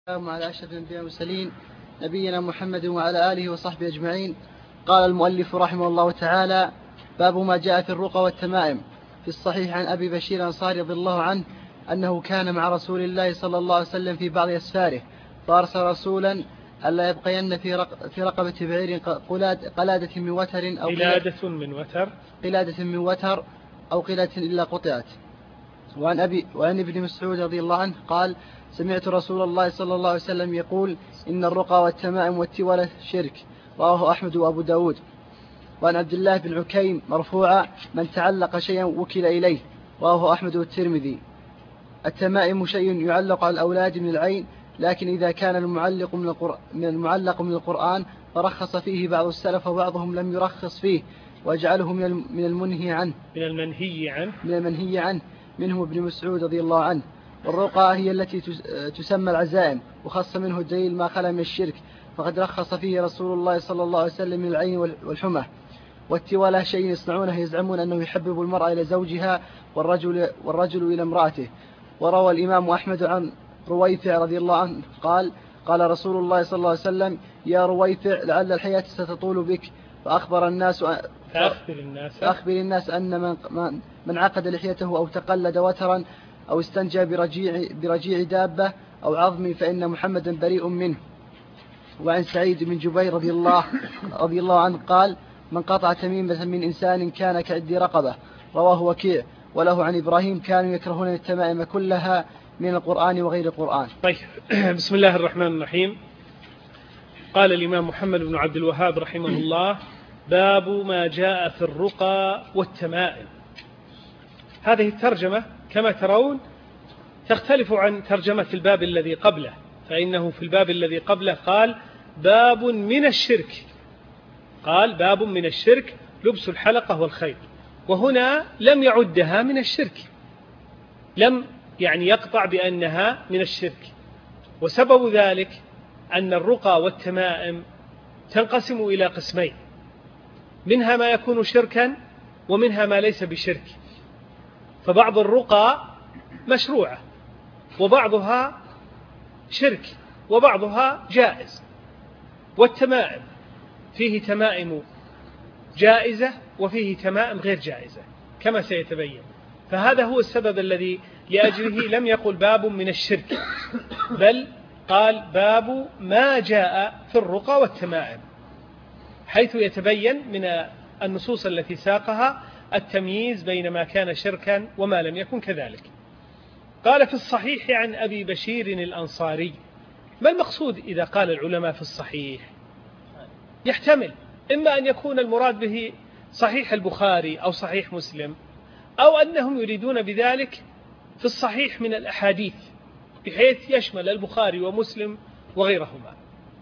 على أشرف الأنبياء والمرسلين نبينا محمد وعلى آله وصحبه أجمعين. قال المؤلف رحمه الله تعالى: باب ما جاء في الرقى والتمائم. في الصحيح عن أبي بشير الأنصاري رضي الله عنه أنه كان مع رسول الله صلى الله عليه وسلم في بعض أسفاره، فأرسل رسولا ألا يبقين في رقبة بعير قلادة من وتر أو قلادة من وتر أو قلادة إلا قطعت. وعن ابن مسعود رضي الله عنه قال: سمعت رسول الله صلى الله عليه وسلم يقول: إن الرقى والتمائم والتولة شرك. رواه أحمد وأبو داود. وعن عبد الله بن عكيم مرفوعا: من تعلق شيئا وكل إليه. رواه أحمد والترمذي. التمائم شيء يعلق على الأولاد من العين، لكن إذا كان المعلق من القرآن فرخص فيه بعض السلف وبعضهم لم يرخص فيه وجعله من المنهي عنه منه ابن مسعود رضي الله عنه. والرقى هي التي تسمى العزائم، وخص منه الدليل ما خلا من الشرك، فقد رخص فيه رسول الله صلى الله عليه وسلم من العين والحمى. والتولى شيء يصنعونه يزعمون أنه يحبب المرأة إلى زوجها والرجل إلى امرأته. وروى الإمام أحمد عن رويفع رضي الله عنه قال: قال رسول الله صلى الله عليه وسلم: يا رويفع لعل الحياة ستطول بك. فأخبر الناس أن من عقد لحيته أو تقلد وترا أو استنجى برجيع دابة أو عظم فإن محمدا بريء منه. وعن سعيد بن جبير رضي الله عنه قال: من قطع تميمة من إنسان كان كعد رقبة. رواه وكيع. وله عن إبراهيم: كانوا يكرهون التمائم كلها من القرآن وغير القرآن. طيب، بسم الله الرحمن الرحيم. قال الإمام محمد بن عبد الوهاب رحمه الله: باب ما جاء في الرقى والتمائم. هذه الترجمة كما ترون تختلف عن ترجمة الباب الذي قبله، فإنه في الباب الذي قبله قال: باب من الشرك. قال: باب من الشرك لبس الحلقة والخيط، وهنا لم يعدها من الشرك، لم يقطع بأنها من الشرك. وسبب ذلك أن الرقى والتمائم تنقسم إلى قسمين، منها ما يكون شركا ومنها ما ليس بشرك. فبعض الرقى مشروعة وبعضها شرك وبعضها جائز. والتمائم فيه تمائم جائزة وفيه تمائم غير جائزة كما سيتبين. فهذا هو السبب الذي لأجله لم يقل باب من الشرك، بل قال باب ما جاء في الرقى والتمائم، حيث يتبين من النصوص التي ساقها التمييز بين ما كان شركا وما لم يكن كذلك. قال: في الصحيح عن أبي بشير الأنصاري. ما المقصود إذا قال العلماء في الصحيح؟ يحتمل إما أن يكون المراد به صحيح البخاري أو صحيح مسلم، أو أنهم يريدون بذلك في الصحيح من الأحاديث بحيث يشمل البخاري ومسلم وغيرهما.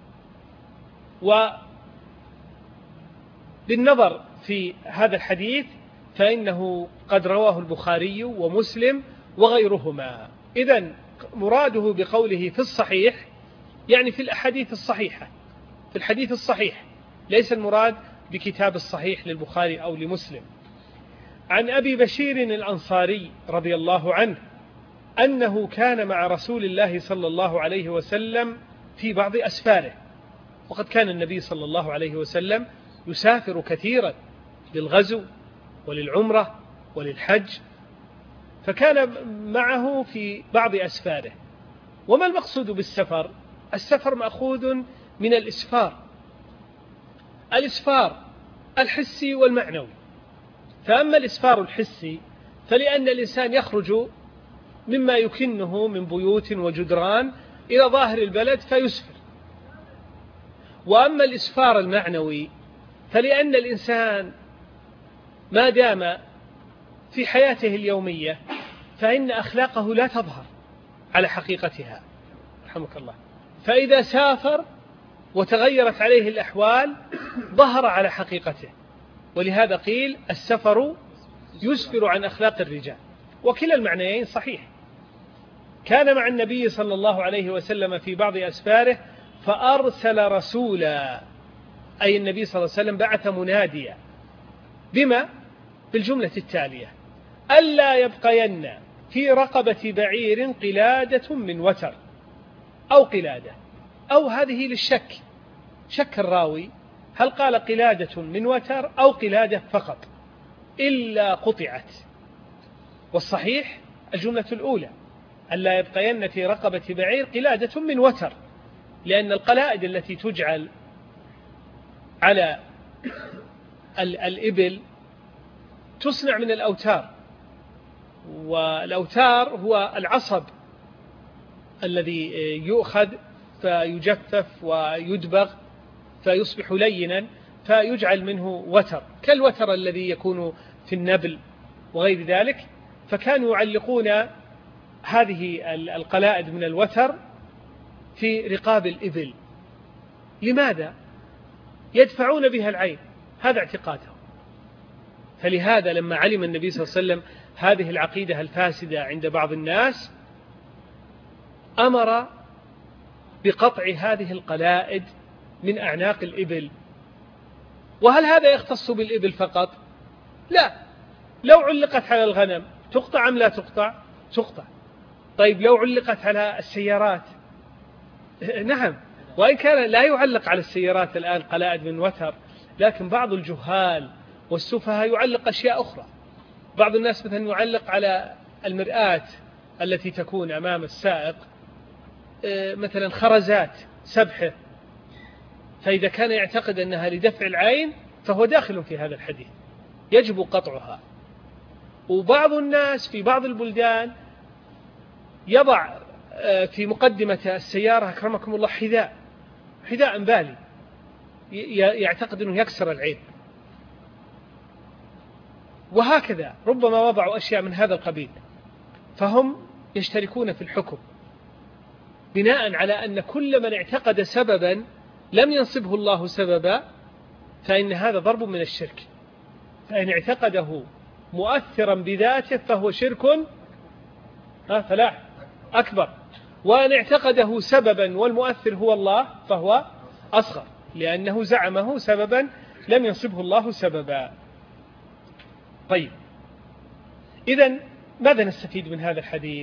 وبالنظر في هذا الحديث فإنه قد رواه البخاري ومسلم وغيرهما. إذن مراده بقوله في الصحيح يعني في الأحاديث الصحيحة، في الحديث الصحيح، ليس المراد بكتاب الصحيح للبخاري أو لمسلم. عن أبي بشير الأنصاري رضي الله عنه أنه كان مع رسول الله صلى الله عليه وسلم في بعض أسفاره. وقد كان النبي صلى الله عليه وسلم يسافر كثيرا للغزو وللعمرة وللحج، فكان معه في بعض أسفاره. وما المقصود بالسفر؟ السفر مأخوذ من الإسفار الحسي والمعنوي. فأما الإسفار الحسي فلأن الإنسان يخرج مما يكنه من بيوت وجدران إلى ظاهر البلد فيسفر. وأما الإسفار المعنوي فلأن الإنسان ما دام في حياته اليومية فإن أخلاقه لا تظهر على حقيقتها، رحمك الله، فإذا سافر وتغيرت عليه الأحوال ظهر على حقيقته. ولهذا قيل السفر يسفر عن أخلاق الرجال. وكلا المعنيين صحيح. كان مع النبي صلى الله عليه وسلم في بعض أسفاره فأرسل رسولا، أي النبي صلى الله عليه وسلم بعث مناديا بما؟ بالجملة التالية: ألا يبقين في رقبة بعير قلادة من وتر. أو قلادة، أو هذه للشك، شك الراوي هل قال قلادة من وتر أو قلادة فقط، إلا قطعت. والصحيح الجملة الأولى، ألا يبقين في رقبة بعير قلادة من وتر، لأن القلائد التي تجعل على الإبل تصنع من الأوتار، والأوتار هو العصب الذي يؤخذ فيجفف ويدبغ فيصبح لينا فيجعل منه وتر، كالوتر الذي يكون في النبل وغير ذلك. فكانوا يعلقون هذه القلائد من الوتر في رقاب الإبل. لماذا؟ يدفعون بها العين، هذا اعتقادهم. فلهذا لما علم النبي صلى الله عليه وسلم هذه العقيدة الفاسدة عند بعض الناس أمر بقطع هذه القلائد من أعناق الإبل. وهل هذا يختص بالإبل فقط؟ لا، لو علقت على الغنم تقطع أم لا تقطع؟ تقطع. طيب لو علقت على السيارات؟ نعم، وإن كان لا يعلق على السيارات الآن قلائد من وتر، لكن بعض الجهال والسفهاء يعلق أشياء أخرى. بعض الناس مثلا يعلق على المرآة التي تكون أمام السائق مثلا خرزات سبحة، فإذا كان يعتقد أنها لدفع العين فهو داخل في هذا الحديث، يجب قطعها. وبعض الناس في بعض البلدان يضع في مقدمة السيارة أكرمكم الله حذاء بالي، يعتقد أنه يكسر العين. وهكذا ربما وضعوا أشياء من هذا القبيل، فهم يشتركون في الحكم بناء على أن كل من اعتقد سببا لم ينصبه الله سببا فإن هذا ضرب من الشرك. فإن اعتقده مؤثرا بذاته فهو شرك فلاح أكبر، وإن اعتقده سببا والمؤثر هو الله فهو أصغر، لأنه زعمه سببا لم ينصبه الله سببا. طيب، إذن ماذا نستفيد من هذا الحديث؟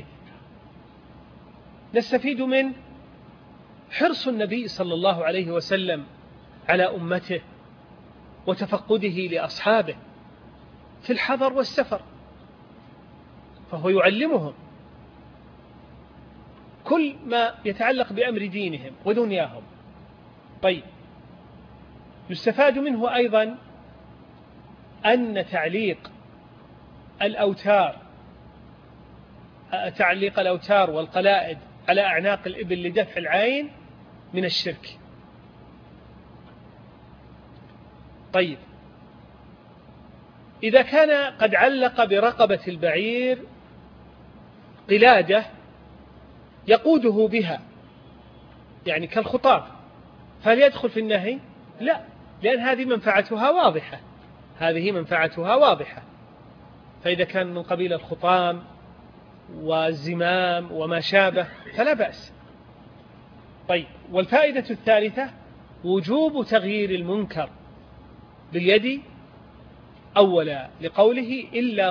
نستفيد من حرص النبي صلى الله عليه وسلم على أمته وتفقده لأصحابه في الحضر والسفر، فهو يعلمهم كل ما يتعلق بأمر دينهم ودنياهم. طيب، يستفاد منه أيضا أن تعليق الأوتار والقلائد على أعناق الإبل لدفع العين من الشرك. طيب، إذا كان قد علق برقبة البعير قلادة يقوده بها يعني كالخطاف، فهل يدخل في النهي؟ لا، لأن هذه منفعتها واضحة. فإذا كان من قبيل الخطام والزمام وما شابه فلا بأس. طيب، والفائدة الثالثة وجوب تغيير المنكر باليد أولا، لقوله إلا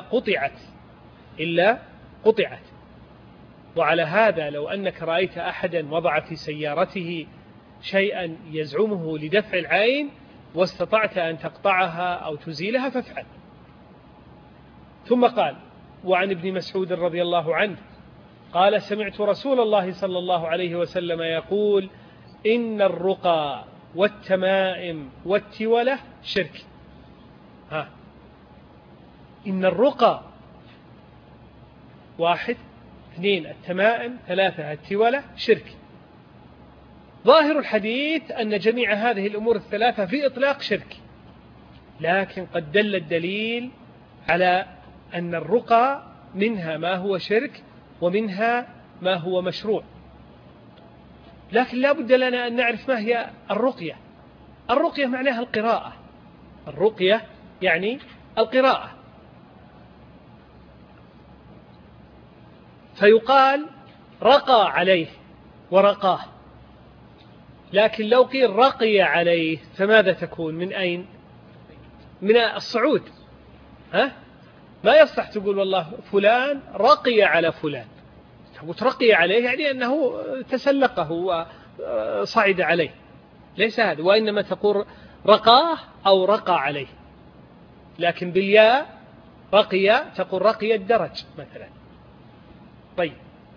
قطعت. وعلى هذا لو أنك رأيت أحدا وضع في سيارته شيئا يزعمه لدفع العين واستطعت أن تقطعها أو تزيلها فافعل. ثم قال: وعن ابن مسعود رضي الله عنه قال: سمعت رسول الله صلى الله عليه وسلم يقول: إن الرقى والتمائم والتولة شرك. إن الرقى 1، 2 التمائم، 3 التولة شرك. ظاهر الحديث أن جميع هذه الأمور الثلاثة في إطلاق شرك، لكن قد دل الدليل على أن الرقى منها ما هو شرك ومنها ما هو مشروع. لكن لا بد لنا أن نعرف ما هي الرقية. الرقية معناها القراءة، الرقية يعني القراءة. فيقال رقى عليه ورقاه، لكن لو قيل رقي عليه فماذا تكون؟ من أين؟ من الصعود. ما يصح تقول والله فلان رقي على فلان، وترقي عليه يعني أنه تسلقه وصعد عليه، ليس هذا، وإنما تقول رقاه أو رقى عليه، لكن بالياء رقي تقول رقي الدرج مثلا. طيب،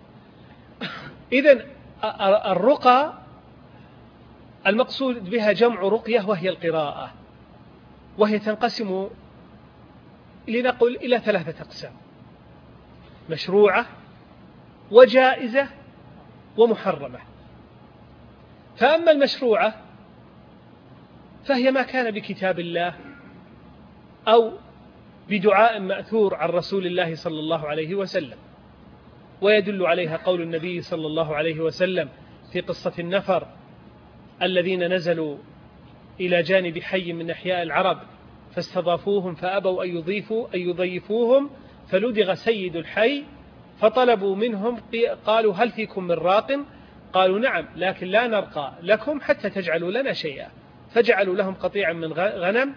إذن الرقى المقصود بها جمع رقية، وهي القراءة، وهي تنقسم لنقل إلى 3 أقسام: مشروعة وجائزة ومحرمة. فأما المشروعة فهي ما كان بكتاب الله أو بدعاء مأثور عن رسول الله صلى الله عليه وسلم، ويدل عليها قول النبي صلى الله عليه وسلم في قصة النفر الذين نزلوا إلى جانب حي من أحياء العرب فاستضافوهم فأبوا أن يضيفوهم، فلدغ سيد الحي فطلبوا منهم، قالوا هل فيكم من راق؟ قالوا نعم، لكن لا نرقى لكم حتى تجعلوا لنا شيئا. فجعلوا لهم قطيعا من غنم،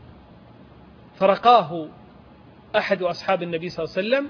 فرقاه أحد أصحاب النبي صلى الله عليه وسلم،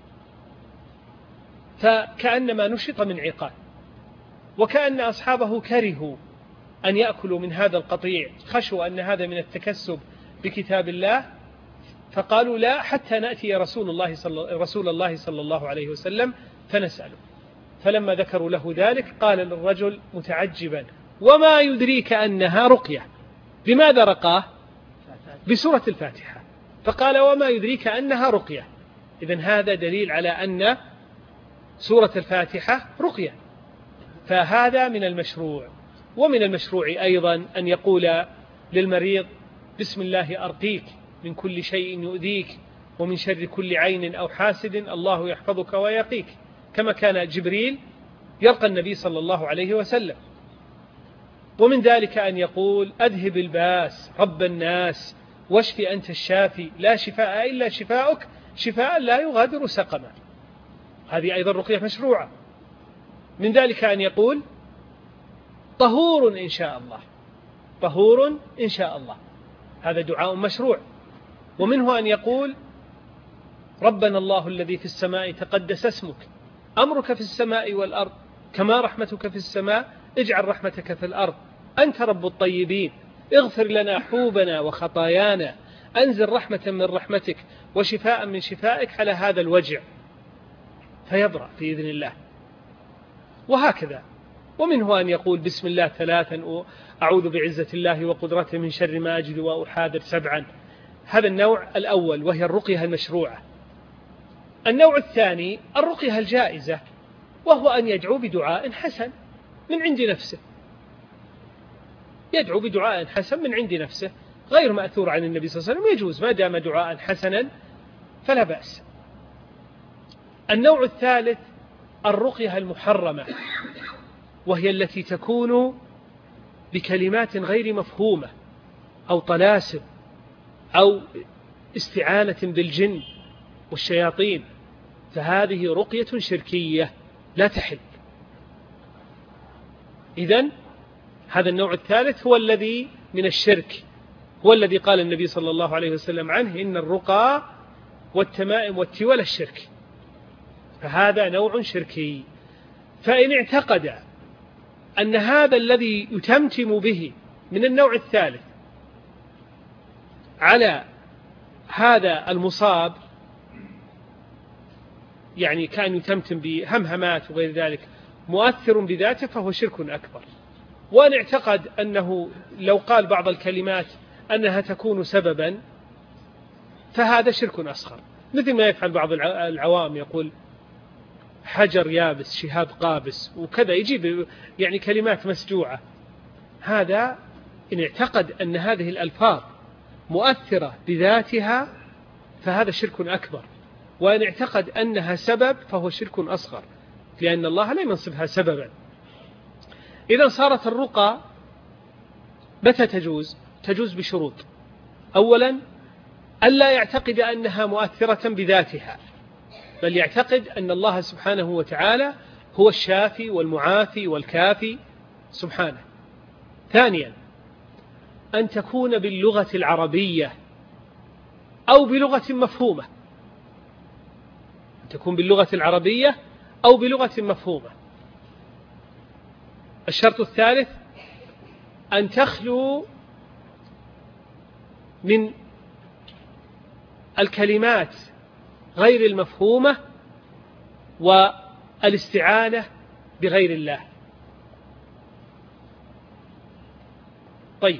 فكأنما نشط من عقال، وكأن أصحابه كرهوا أن يأكلوا من هذا القطيع، خشوا أن هذا من التكسب بكتاب الله، فقالوا لا حتى نأتي رسول الله صلى الله عليه وسلم فنسأله. فلما ذكروا له ذلك قال للرجل متعجبا: وما يدريك أنها رقية؟ بماذا رقاه؟ بسورة الفاتحة. فقال: وما يدريك أنها رقية؟ إذن هذا دليل على أن سورة الفاتحة رقية. فهذا من المشروع. ومن المشروع أيضا أن يقول للمريض: بسم الله أرقيك من كل شيء يؤذيك ومن شر كل عين أو حاسد، الله يحفظك ويقيك، كما كان جبريل يرقى النبي صلى الله عليه وسلم. ومن ذلك أن يقول: أذهب الباس رب الناس واشف أنت الشافي لا شفاء إلا شفاؤك شفاء لا يغادر سقما. هذه أيضا رقية مشروعة. من ذلك أن يقول: طهور إن شاء الله، طهور إن شاء الله، هذا دعاء مشروع. ومنه أن يقول: ربنا الله الذي في السماء تقدس اسمك، أمرك في السماء والأرض، كما رحمتك في السماء اجعل رحمتك في الأرض، أنت رب الطيبين، اغفر لنا حوبنا وخطايانا، أنزل رحمة من رحمتك وشفاء من شفائك على هذا الوجع، فيبرأ بإذن الله. وهكذا. ومنه أن يقول: بسم الله 3، أعوذ بعزة الله وقدرته من شر ما أجد وأحاذر 7. هذا النوع الأول، وهي الرقية المشروعة. النوع الثاني الرقية الجائزة، وهو أن يدعو بدعاء حسن من عند نفسه، يدعو بدعاء حسن من عند نفسه غير مأثور عن النبي صلى الله عليه وسلم، يجوز ما دام دعاء حسنا فلا بأس. النوع الثالث الرقية المحرمة، وهي التي تكون بكلمات غير مفهومة أو طلاسم أو استعانة بالجن والشياطين، فهذه رقية شركية لا تحل. إذن هذا النوع الثالث هو الذي من الشرك، هو الذي قال النبي صلى الله عليه وسلم عنه: إن الرقى والتمائم والتول الشرك، فهذا نوع شركي. فإن اعتقد أن هذا الذي يتمتم به من النوع الثالث على هذا المصاب، يعني كان يتمتم بهمهمات وغير ذلك، مؤثر بذاته، فهو شرك أكبر. وأن اعتقد أنه لو قال بعض الكلمات أنها تكون سببا، فهذا شرك أصغر، مثل ما يفعل بعض العوام، يقول حجر يابس شهاب قابس وكذا، يجيب يعني كلمات مسجوعة. هذا إن اعتقد أن هذه الألفاظ مؤثرة بذاتها فهذا شرك أكبر، وإن اعتقد أنها سبب فهو شرك أصغر، لأن الله لا ينصبها سببا. إذا صارت الرقى متى تجوز؟ تجوز بشروط: أولا ألا يعتقد أنها مؤثرة بذاتها، بل يعتقد أن الله سبحانه وتعالى هو الشافي والمعافي والكافي سبحانه. ثانيا أن تكون باللغة العربية أو بلغة مفهومة، أن تكون باللغة العربية أو بلغة مفهومة. الشرط الثالث أن تخلو من الكلمات غير المفهومة والاستعانة بغير الله. طيب،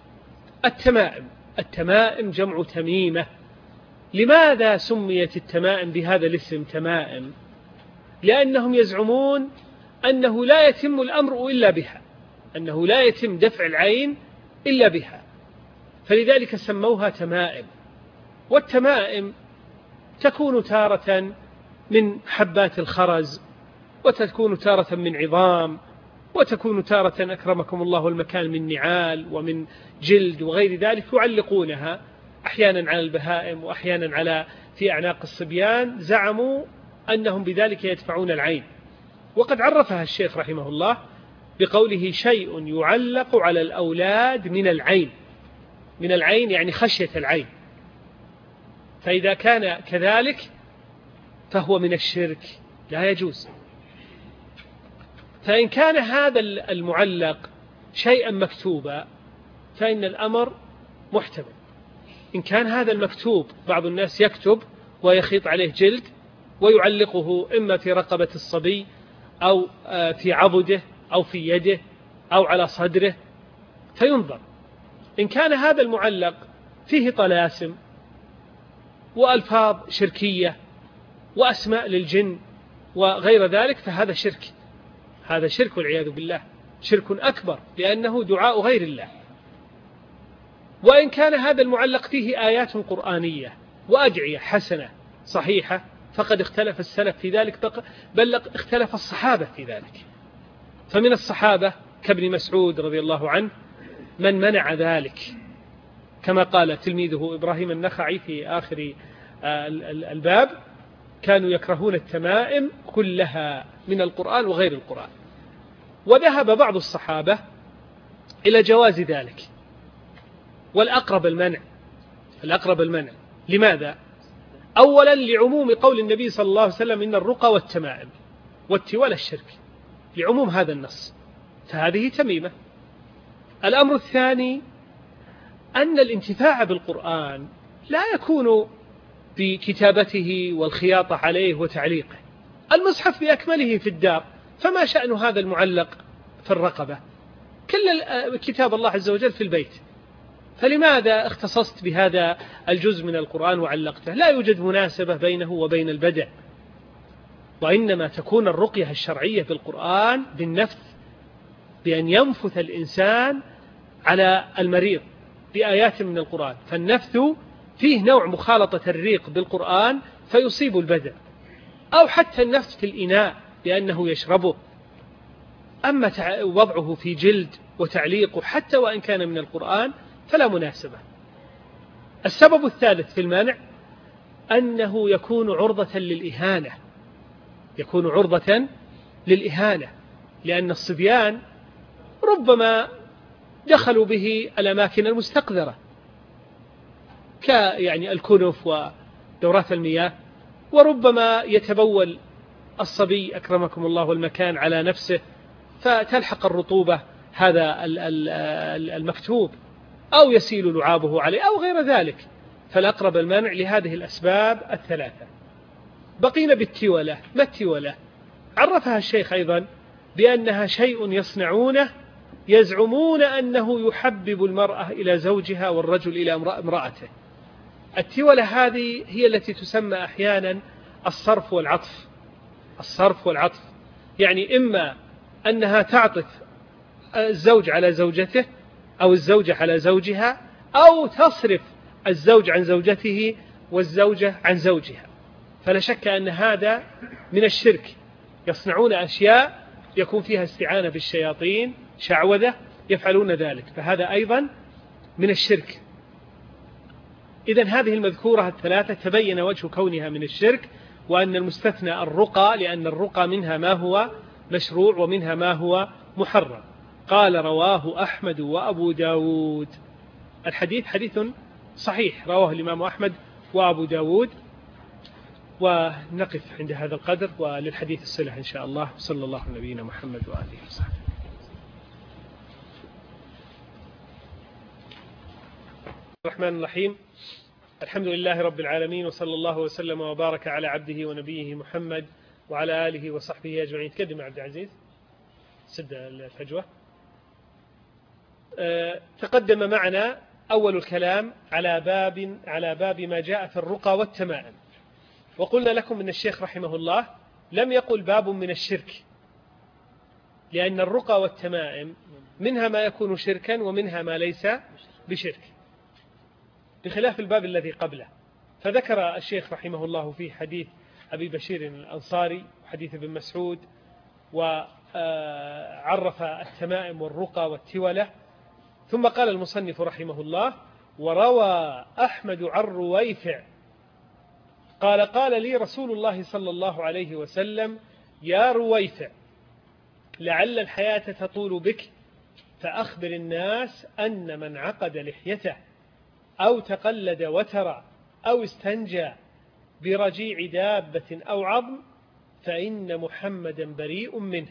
التمائم جمع تميمة. لماذا سميت التمائم بهذا الاسم تمائم؟ لأنهم يزعمون أنه لا يتم الأمر إلا بها، أنه لا يتم دفع العين إلا بها، فلذلك سموها تمائم. والتمائم تكون تارة من حبات الخرز، وتكون تارة من عظام، وتكون تارة أكرمكم الله المكان من نعال ومن جلد وغير ذلك، يعلقونها أحيانا على البهائم وأحيانا في أعناق الصبيان. زعموا أنهم بذلك يدفعون العين، وقد عرفها الشيخ رحمه الله بقوله شيء يعلق على الأولاد من العين. من العين يعني خشية العين، فإذا كان كذلك فهو من الشرك، لا يجوز. فإن كان هذا المعلق شيئا مكتوبا فإن الأمر محتمل. إن كان هذا المكتوب، بعض الناس يكتب ويخيط عليه جلد ويعلقه إما في رقبة الصبي أو في عضده أو في يده أو على صدره، فينظر. إن كان هذا المعلق فيه طلاسم وألفاظ شركية وأسماء للجن وغير ذلك فهذا شرك، هذا شرك والعياذ بالله، شرك أكبر، لأنه دعاء غير الله. وإن كان هذا المعلق فيه آيات قرآنية وأدعية حسنة صحيحة فقد اختلف السلف في ذلك، بل اختلف الصحابة في ذلك. فمن الصحابة كابن مسعود رضي الله عنه من منع ذلك، كما قال تلميذه إبراهيم النخعي في آخر الباب: كانوا يكرهون التمائم كلها من القرآن وغير القرآن. وذهب بعض الصحابة إلى جواز ذلك، والأقرب المنع. الأقرب المنع. لماذا؟ أولا لعموم قول النبي صلى الله عليه وسلم: إن الرقى والتمائم والتوالى الشرك، لعموم هذا النص، فهذه تميمة. الأمر الثاني أن الانتفاع بالقرآن لا يكون بكتابته والخياطة عليه وتعليقه. المصحف بأكمله في الدار، فما شأن هذا المعلق في الرقبة؟ كل كتاب الله عز وجل في البيت، فلماذا اختصصت بهذا الجزء من القرآن وعلقته؟ لا يوجد مناسبة بينه وبين البدع. وإنما تكون الرقية الشرعية في القرآن بالنفث، بأن ينفث الإنسان على المريض بآيات من القرآن، فالنفث فيه نوع مخالطة الريق بالقرآن فيصيب البدن، أو حتى النفث في الإناء لأنه يشربه. أما وضعه في جلد وتعليقه حتى وإن كان من القرآن فلا مناسبة. السبب الثالث في المانع أنه يكون عرضة للإهانة، يكون عرضة للإهانة، لأن الصبيان ربما دخلوا به الأماكن المستقذرة يعني الكنف ودورات المياه، وربما يتبول الصبي أكرمكم الله والمكان على نفسه فتلحق الرطوبة هذا المكتوب، أو يسيل لعابه عليه أو غير ذلك. فالأقرب المنع لهذه الأسباب الثلاثة. بقينا بالتولة. ما التولة؟ عرفها الشيخ أيضا بأنها شيء يصنعونه يزعمون أنه يحبب المرأة إلى زوجها والرجل إلى امرأته. التولة هذه هي التي تسمى أحيانا الصرف والعطف. الصرف والعطف يعني إما أنها تعطف الزوج على زوجته أو الزوجة على زوجها، أو تصرف الزوج عن زوجته والزوجة عن زوجها. فلا شك أن هذا من الشرك. يصنعون أشياء يكون فيها استعانة بالشياطين، شعوذة، يفعلون ذلك، فهذا أيضا من الشرك. إذن هذه المذكورة الثلاثة تبين وجه كونها من الشرك، وأن المستثنى الرقى، لأن الرقى منها ما هو مشروع ومنها ما هو محرم. قال: رواه أحمد وأبو داود. الحديث حديث صحيح، رواه الإمام أحمد وأبو داود. ونقف عند هذا القدر، وللحديث الصلة إن شاء الله. صلى الله على نبينا محمد وآله وصحبه. الرحمن الرحيم. الحمد لله رب العالمين، وصلى الله وسلم وبارك على عبده ونبيه محمد وعلى آله وصحبه أجمعين. تقدم عبد العزيز، سد الفجوة. تقدم معنا أول الكلام على باب ما جاء في الرقى والتمائم، وقلنا لكم أن الشيخ رحمه الله لم يقل باب من الشرك، لأن الرقى والتمائم منها ما يكون شركا ومنها ما ليس بشرك، بخلاف الباب الذي قبله. فذكر الشيخ رحمه الله في حديث أبي بشير الأنصاري وحديث ابن مسعود، وعرف التمائم والرقى والتولة. ثم قال المصنف رحمه الله: وروى أحمد عن رويفع قال لي رسول الله صلى الله عليه وسلم: يا رويفع، لعل الحياة تطول بك، فأخبر الناس أن من عقد لحيته أو تقلد وترى أو استنجى برجيع دابة أو عظم فإن محمدا بريء منه.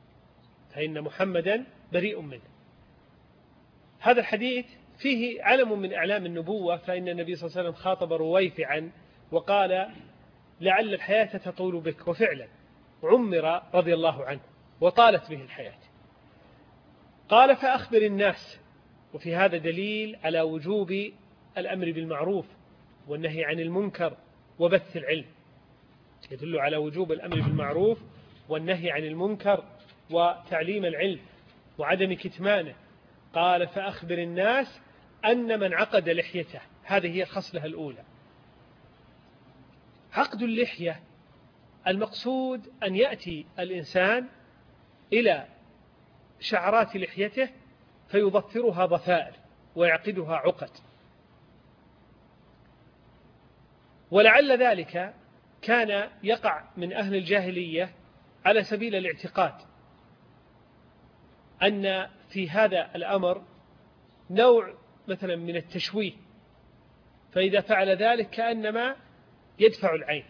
هذا الحديث فيه علم من أعلام النبوة، فإن النبي صلى الله عليه وسلم خاطب رويفعا وقال: لعل الحياة تطول بك، وفعلا عمر رضي الله عنه وطالت به الحياة. قال: فأخبر الناس. وفي هذا دليل على وجوب الأمر بالمعروف والنهي عن المنكر وبث العلم، يدل على وجوب الأمر بالمعروف والنهي عن المنكر وتعليم العلم وعدم كتمانه. قال: فأخبر الناس أن من عقد لحيته. هذه هي الخصلة الأولى. عقد اللحية المقصود أن يأتي الإنسان إلى شعرات لحيته فيضفرها ضفائر ويعقدها عقد، ولعل ذلك كان يقع من أهل الجاهلية على سبيل الاعتقاد أن في هذا الأمر نوع مثلا من التشويه، فإذا فعل ذلك كأنما يدفع العين.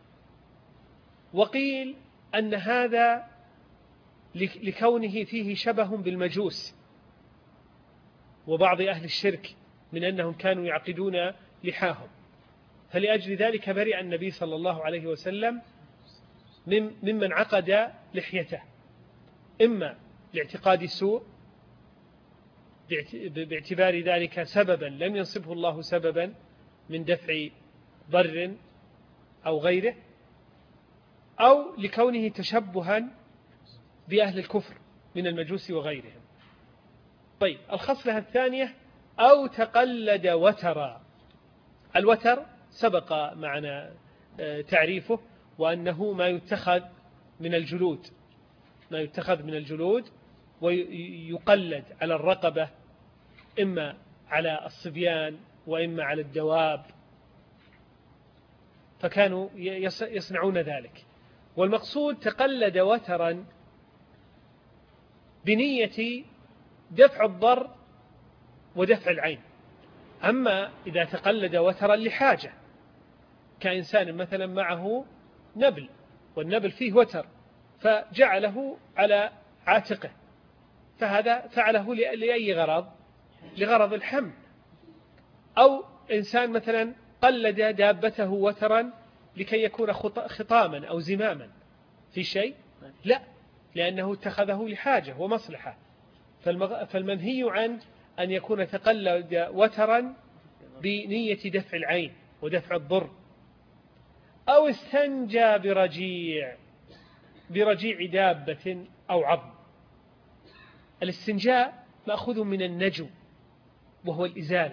وقيل أن هذا لكونه فيه شبه بالمجوس وبعض أهل الشرك من أنهم كانوا يعقدون لحاهم، فلأجل ذلك برئ النبي صلى الله عليه وسلم ممن عقد لحيته، إما لاعتقاد السوء باعتبار ذلك سببا لم ينصبه الله سببا من دفع ضر أو غيره، أو لكونه تشبها بأهل الكفر من المجوس وغيرهم. طيب، الخصلة الثانية: أو تقلد وترا. الوتر سبق معنا تعريفه، وأنه ما يتخذ من الجلود ويقلد على الرقبة، إما على الصبيان وإما على الدواب، فكانوا يصنعون ذلك. والمقصود تقلد وترا بنية دفع الضر ودفع العين. أما إذا تقلد وترا لحاجة، كإنسان مثلا معه نبل والنبل فيه وتر فجعله على عاتقه، فهذا فعله لأي غرض؟ لغرض الحمل. أو إنسان مثلا قلد دابته وترا لكي يكون خطاما أو زماما في شيء؟ لا، لأنه اتخذه لحاجة ومصلحة. فالمنهي عن أن يكون تقلد وترا بنية دفع العين ودفع الضر. أو استنجى برجيع دابة أو عظم. الاستنجاء مأخوذ من النجو وهو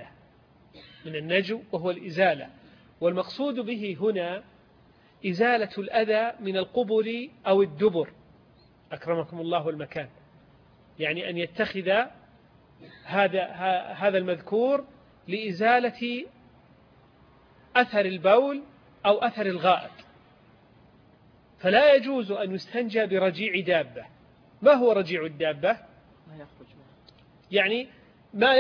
الإزالة، والمقصود به هنا إزالة الأذى من القبر أو الدبر، أكرمكم الله المكان، يعني أن يتخذ هذا المذكور لإزالة أثر البول أو أثر الغائط. فلا يجوز أن يستنجى برجيع دابة. ما هو رجيع الدابة؟ يعني ما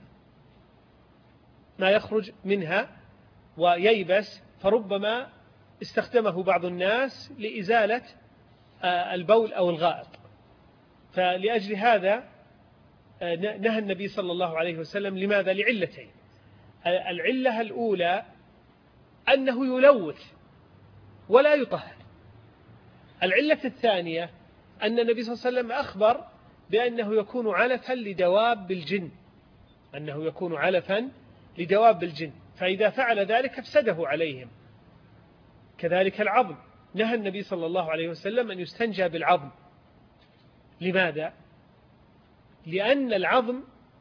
يخرج منها وييبس، فربما استخدمه بعض الناس لإزالة البول أو الغائط، فلأجل هذا نهى النبي صلى الله عليه وسلم. لماذا؟ لعلتين. العلة الأولى أنه يلوث ولا يطهر. العلة الثانية أن النبي صلى الله عليه وسلم أخبر بأنه يكون علفا لدواب الجن، أنه يكون علفا لدواب الجن، فإذا فعل ذلك أفسده عليهم. كذلك العظم، نهى النبي صلى الله عليه وسلم أن يستنجى بالعظم. لماذا؟ لأن العظم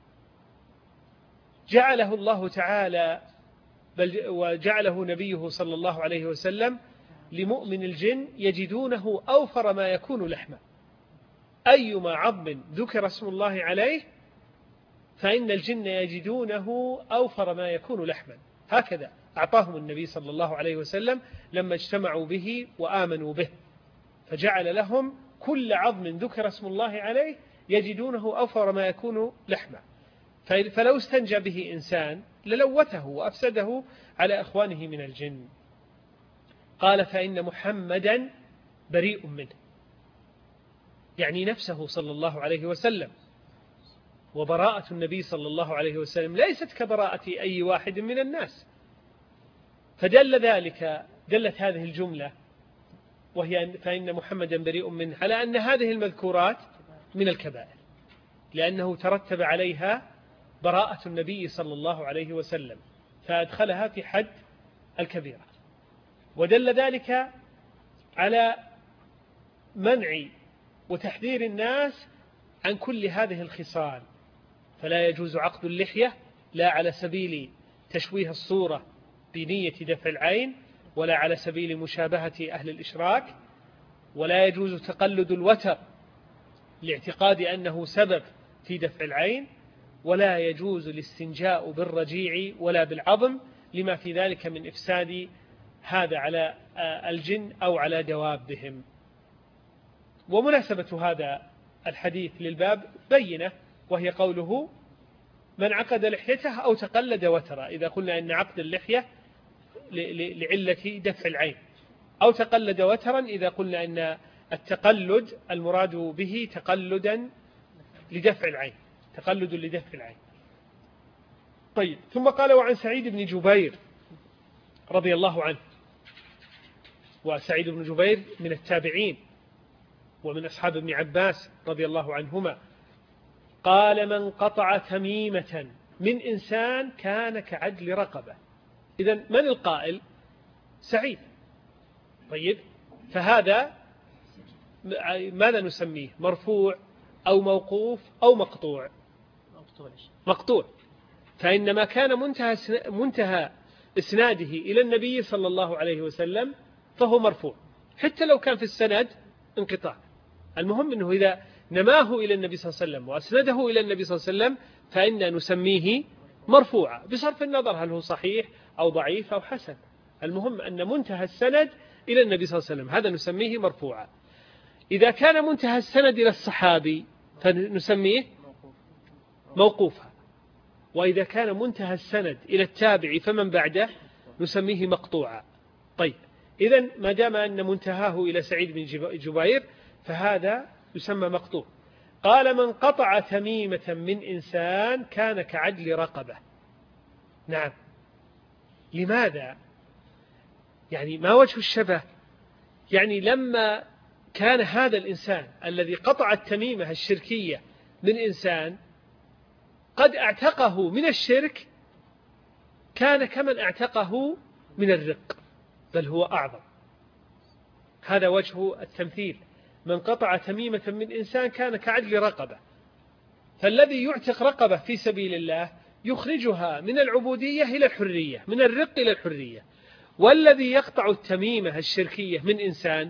جعله الله تعالى وجعله نبيه صلى الله عليه وسلم لمؤمن الجن يجدونه أوفر ما يكون لحما. أيما عظم ذكر اسم الله عليه فإن الجن يجدونه أوفر ما يكون لحما. هكذا أعطاهم النبي صلى الله عليه وسلم لما اجتمعوا به وآمنوا به، فجعل لهم كل عظم ذكر اسم الله عليه يجدونه أوفر ما يكون لحما. فلو استنجى به إنسان للوثه وأفسده على إخوانه من الجن. قال فإن محمدا بريء منه، يعني نفسه صلى الله عليه وسلم. وبراءة النبي صلى الله عليه وسلم ليست كبراءة أي واحد من الناس. دلت هذه الجملة وهي فإن محمدا بريء منه على أن هذه المذكورات من الكبائر، لأنه ترتب عليها براءة النبي صلى الله عليه وسلم فأدخلها في حد الكبيرة. ودل ذلك على منع وتحذير الناس عن كل هذه الخصال. فلا يجوز عقد اللحية لا على سبيل تشويه الصورة بنية دفع العين، ولا على سبيل مشابهة أهل الإشراك، ولا يجوز تقلد الوتر لاعتقاد أنه سبب في دفع العين، ولا يجوز الاستنجاء بالرجيع ولا بالعظم لما في ذلك من إفساد هذا على الجن أو على دوابهم. ومناسبة هذا الحديث للباب بينة، وهي قوله من عقد لحيته أو تقلد وترا. إذا قلنا أن عقد اللحية لعلة دفع العين، أو تقلد وترا إذا قلنا أن التقلد المراد به تقلدا لدفع العين، تقلد لدفع العين. طيب، ثم قال وعن سعيد بن جبير رضي الله عنه. وسعيد بن جبير من التابعين ومن أصحاب ابن عباس رضي الله عنهما قال من قطع تميمة من إنسان كان كعدل رقبة. إذن من القائل؟ سعيد. طيب، فهذا ماذا نسميه؟ مرفوع أو موقوف أو مقطوع؟ مقطوع. فإنما كان منتهى إسناده إلى النبي صلى الله عليه وسلم فهو مرفوع، حتى لو كان في السند انقطاع. المهم أنه إذا نماه إلى النبي صلى الله عليه وسلم وأسنده إلى النبي صلى الله عليه وسلم فإن نسميه مرفوعا، بصرف النظر هل هو صحيح أو ضعيف أو حسن. المهم أن منتهى السند إلى النبي صلى الله عليه وسلم هذا نسميه مرفوعا. إذا كان منتهى السند إلى الصحابي فنسميه موقوفا، وإذا كان منتهى السند إلى التابع فمن بعده نسميه مقطوعا. طيب، إذن ما دام أن منتهاه إلى سعيد بن جبير فهذا يسمى مقطوع. قال من قطع تميمة من إنسان كان كعدل رقبة. نعم، لماذا؟ يعني ما وجه الشبه؟ يعني لما كان هذا الإنسان الذي قطع التميمة الشركية من إنسان قد اعتقه من الشرك كان كمن اعتقه من الرق، بل هو أعظم. هذا وجه التمثيل. من قطع تميمة من إنسان كان كعدل رقبة. فالذي يعتق رقبة في سبيل الله يخرجها من العبودية إلى الحرية، من الرق إلى الحرية. والذي يقطع التميمة الشركية من إنسان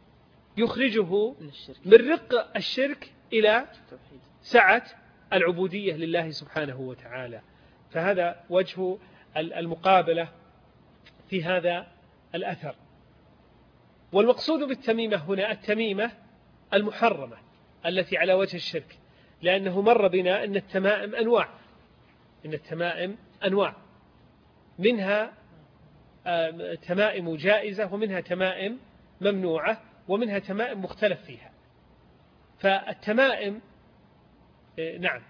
يخرجه من رق الشرك إلى سعة العبودية لله سبحانه وتعالى. فهذا وجه المقابلة في هذا الأثر. والمقصود بالتميمة هنا التميمة المحرمة التي على وجه الشرك، لأنه مر بنا أن التمائم أنواع، منها تمائم جائزة ومنها تمائم ممنوعة ومنها تمائم مختلف فيها. فالتمائم نعم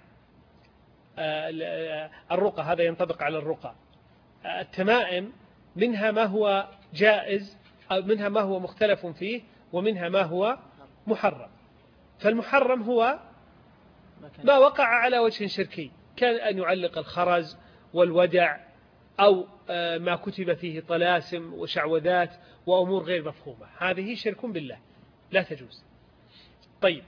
الرقى هذا ينطبق على الرقى. التمائم منها ما هو جائز منها ما هو مختلف فيه ومنها ما هو محرم. فالمحرم هو ما وقع على وجه شركي، كان أن يعلق الخرز والودع أو ما كتب فيه طلاسم وشعوذات وأمور غير مفهومة، هذه شرك بالله لا تجوز. طيب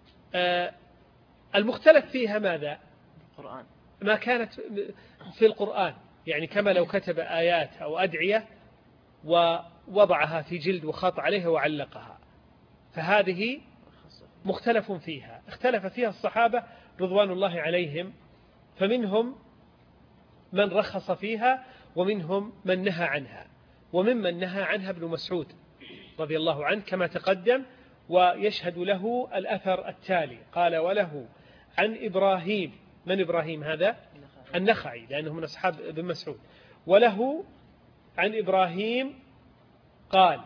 المختلف فيها ماذا؟ القرآن. ما كانت في القرآن، يعني كما لو كتب آيات أو أدعية ووضعها في جلد وخط عليها وعلقها، فهذه مختلف فيها، اختلف فيها الصحابة رضوان الله عليهم، فمنهم من رخص فيها ومنهم من نهى عنها، وممن نهى عنها ابن مسعود رضي الله عنه كما تقدم، ويشهد له الأثر التالي. قال وله عن إبراهيم، من إبراهيم هذا؟ النخعي، لأنه من أصحاب ابن مسعود. وله عن إبراهيم قال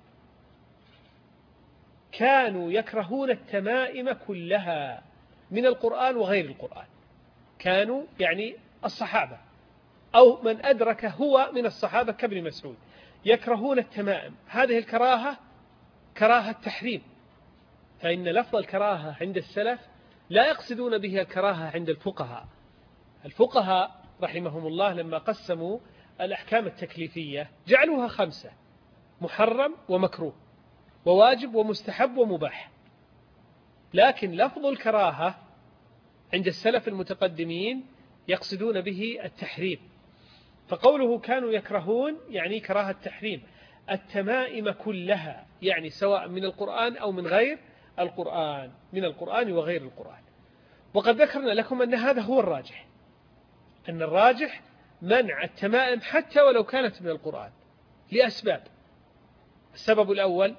كانوا يكرهون التمائم كلها من القرآن وغير القرآن. كانوا يعني الصحابة أو من أدرك هو من الصحابة كابن مسعود يكرهون التمائم. هذه الكراهة كراهة تحريم، فإن لفظ الكراهة عند السلف لا يقصدون به الكراهة عند الفقهاء. الفقهاء رحمهم الله لما قسموا الأحكام التكليفية جعلوها 5: محرم ومكروه وواجب ومستحب ومباح. لكن لفظ الكراهة عند السلف المتقدمين يقصدون به التحريم، فقوله كانوا يكرهون يعني كراهة التحريم التمائم كلها، يعني سواء من القرآن أو من غير القرآن، من القرآن وغير القرآن. وقد ذكرنا لكم أن هذا هو الراجح، أن الراجح منع التمائم حتى ولو كانت من القرآن لأسباب. السبب الأول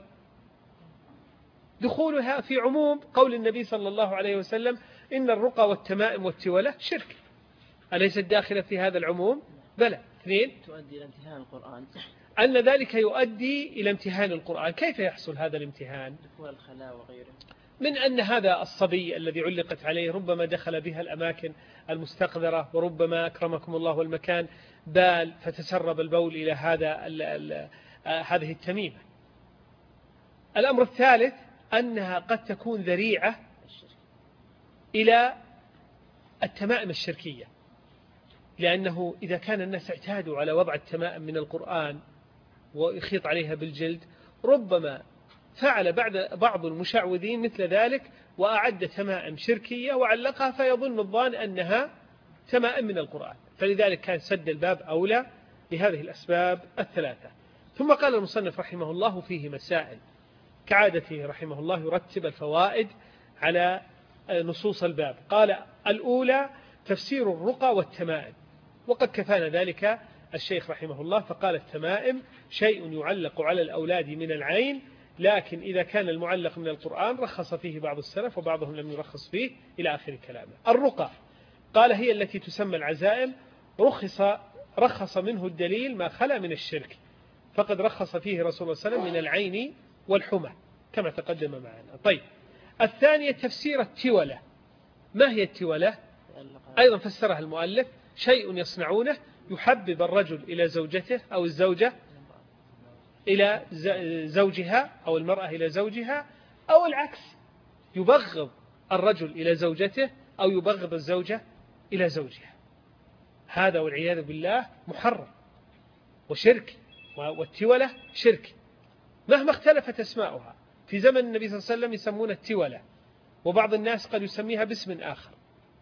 دخولها في عموم قول النبي صلى الله عليه وسلم إن الرقى والتمائم والتولة شرك، أليست داخلة في هذا العموم؟ بلى. 2 تؤدي إلى امتهان القرآن، أن ذلك يؤدي إلى امتهان القرآن. كيف يحصل هذا الامتهان؟ دخول الخلاء وغيره، من أن هذا الصبي الذي علقت عليه ربما دخل بها الأماكن المستقذرة، وربما أكرمكم الله والمكان بال فتسرب البول إلى هذه التميمة. الأمر الثالث أنها قد تكون ذريعة إلى التمائم الشركية، لأنه إذا كان الناس اعتادوا على وضع التمائم من القرآن ويخيط عليها بالجلد، ربما فعل بعض المشعوذين مثل ذلك وأعد تمائم شركية وعلقها، فيظن الظان أنها تمائم من القرآن. فلذلك كان سد الباب أولى لهذه الأسباب الثلاثة. ثم قال المصنف رحمه الله فيه مسائل، كعادته رحمه الله يرتب الفوائد على نصوص الباب. قال الأولى تفسير الرقى والتمائم، وقد كفانا ذلك الشيخ رحمه الله، فقال التمائم شيء يعلق على الأولاد من العين، لكن إذا كان المعلق من القرآن رخص فيه بعض السلف وبعضهم لم يرخص فيه إلى آخر كلامه. الرقى قال هي التي تسمى العزائم، رخص منه الدليل ما خلا من الشرك، فقد رخص فيه رسول الله صلى الله عليه وسلم من العين والحمى كما تقدم معنا. طيب الثانية تفسير التولة. ما هي التولة؟ أيضا فسرها المؤلف شيء يصنعونه يحبب الرجل إلى زوجته أو الزوجة إلى زوجها أو المرأة إلى زوجها، أو العكس، يبغض الرجل إلى زوجته أو يبغض الزوجة إلى زوجها. هذا والعياذ بالله محرم وشرك، والتولة شرك مهما اختلفت أسماؤها. في زمن النبي صلى الله عليه وسلم يسمون التولة، وبعض الناس قد يسميها باسم آخر.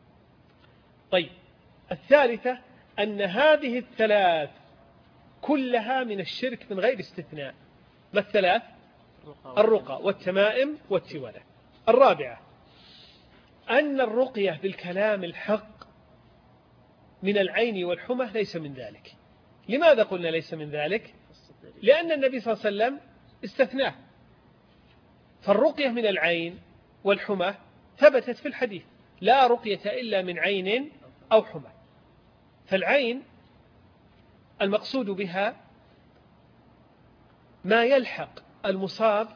طيب الثالثة أن هذه الثلاث كلها من الشرك من غير استثناء. ما الثلاث؟ الرقى والتمائم والتولة. الرابعة أن الرقية بالكلام الحق من العين والحمى ليس من ذلك. لماذا قلنا ليس من ذلك؟ لأن النبي صلى الله عليه وسلم استثناه. فالرقية من العين والحمى ثبتت في الحديث لا رقية إلا من عين أو حمى. فالعين المقصود بها ما يلحق المصاب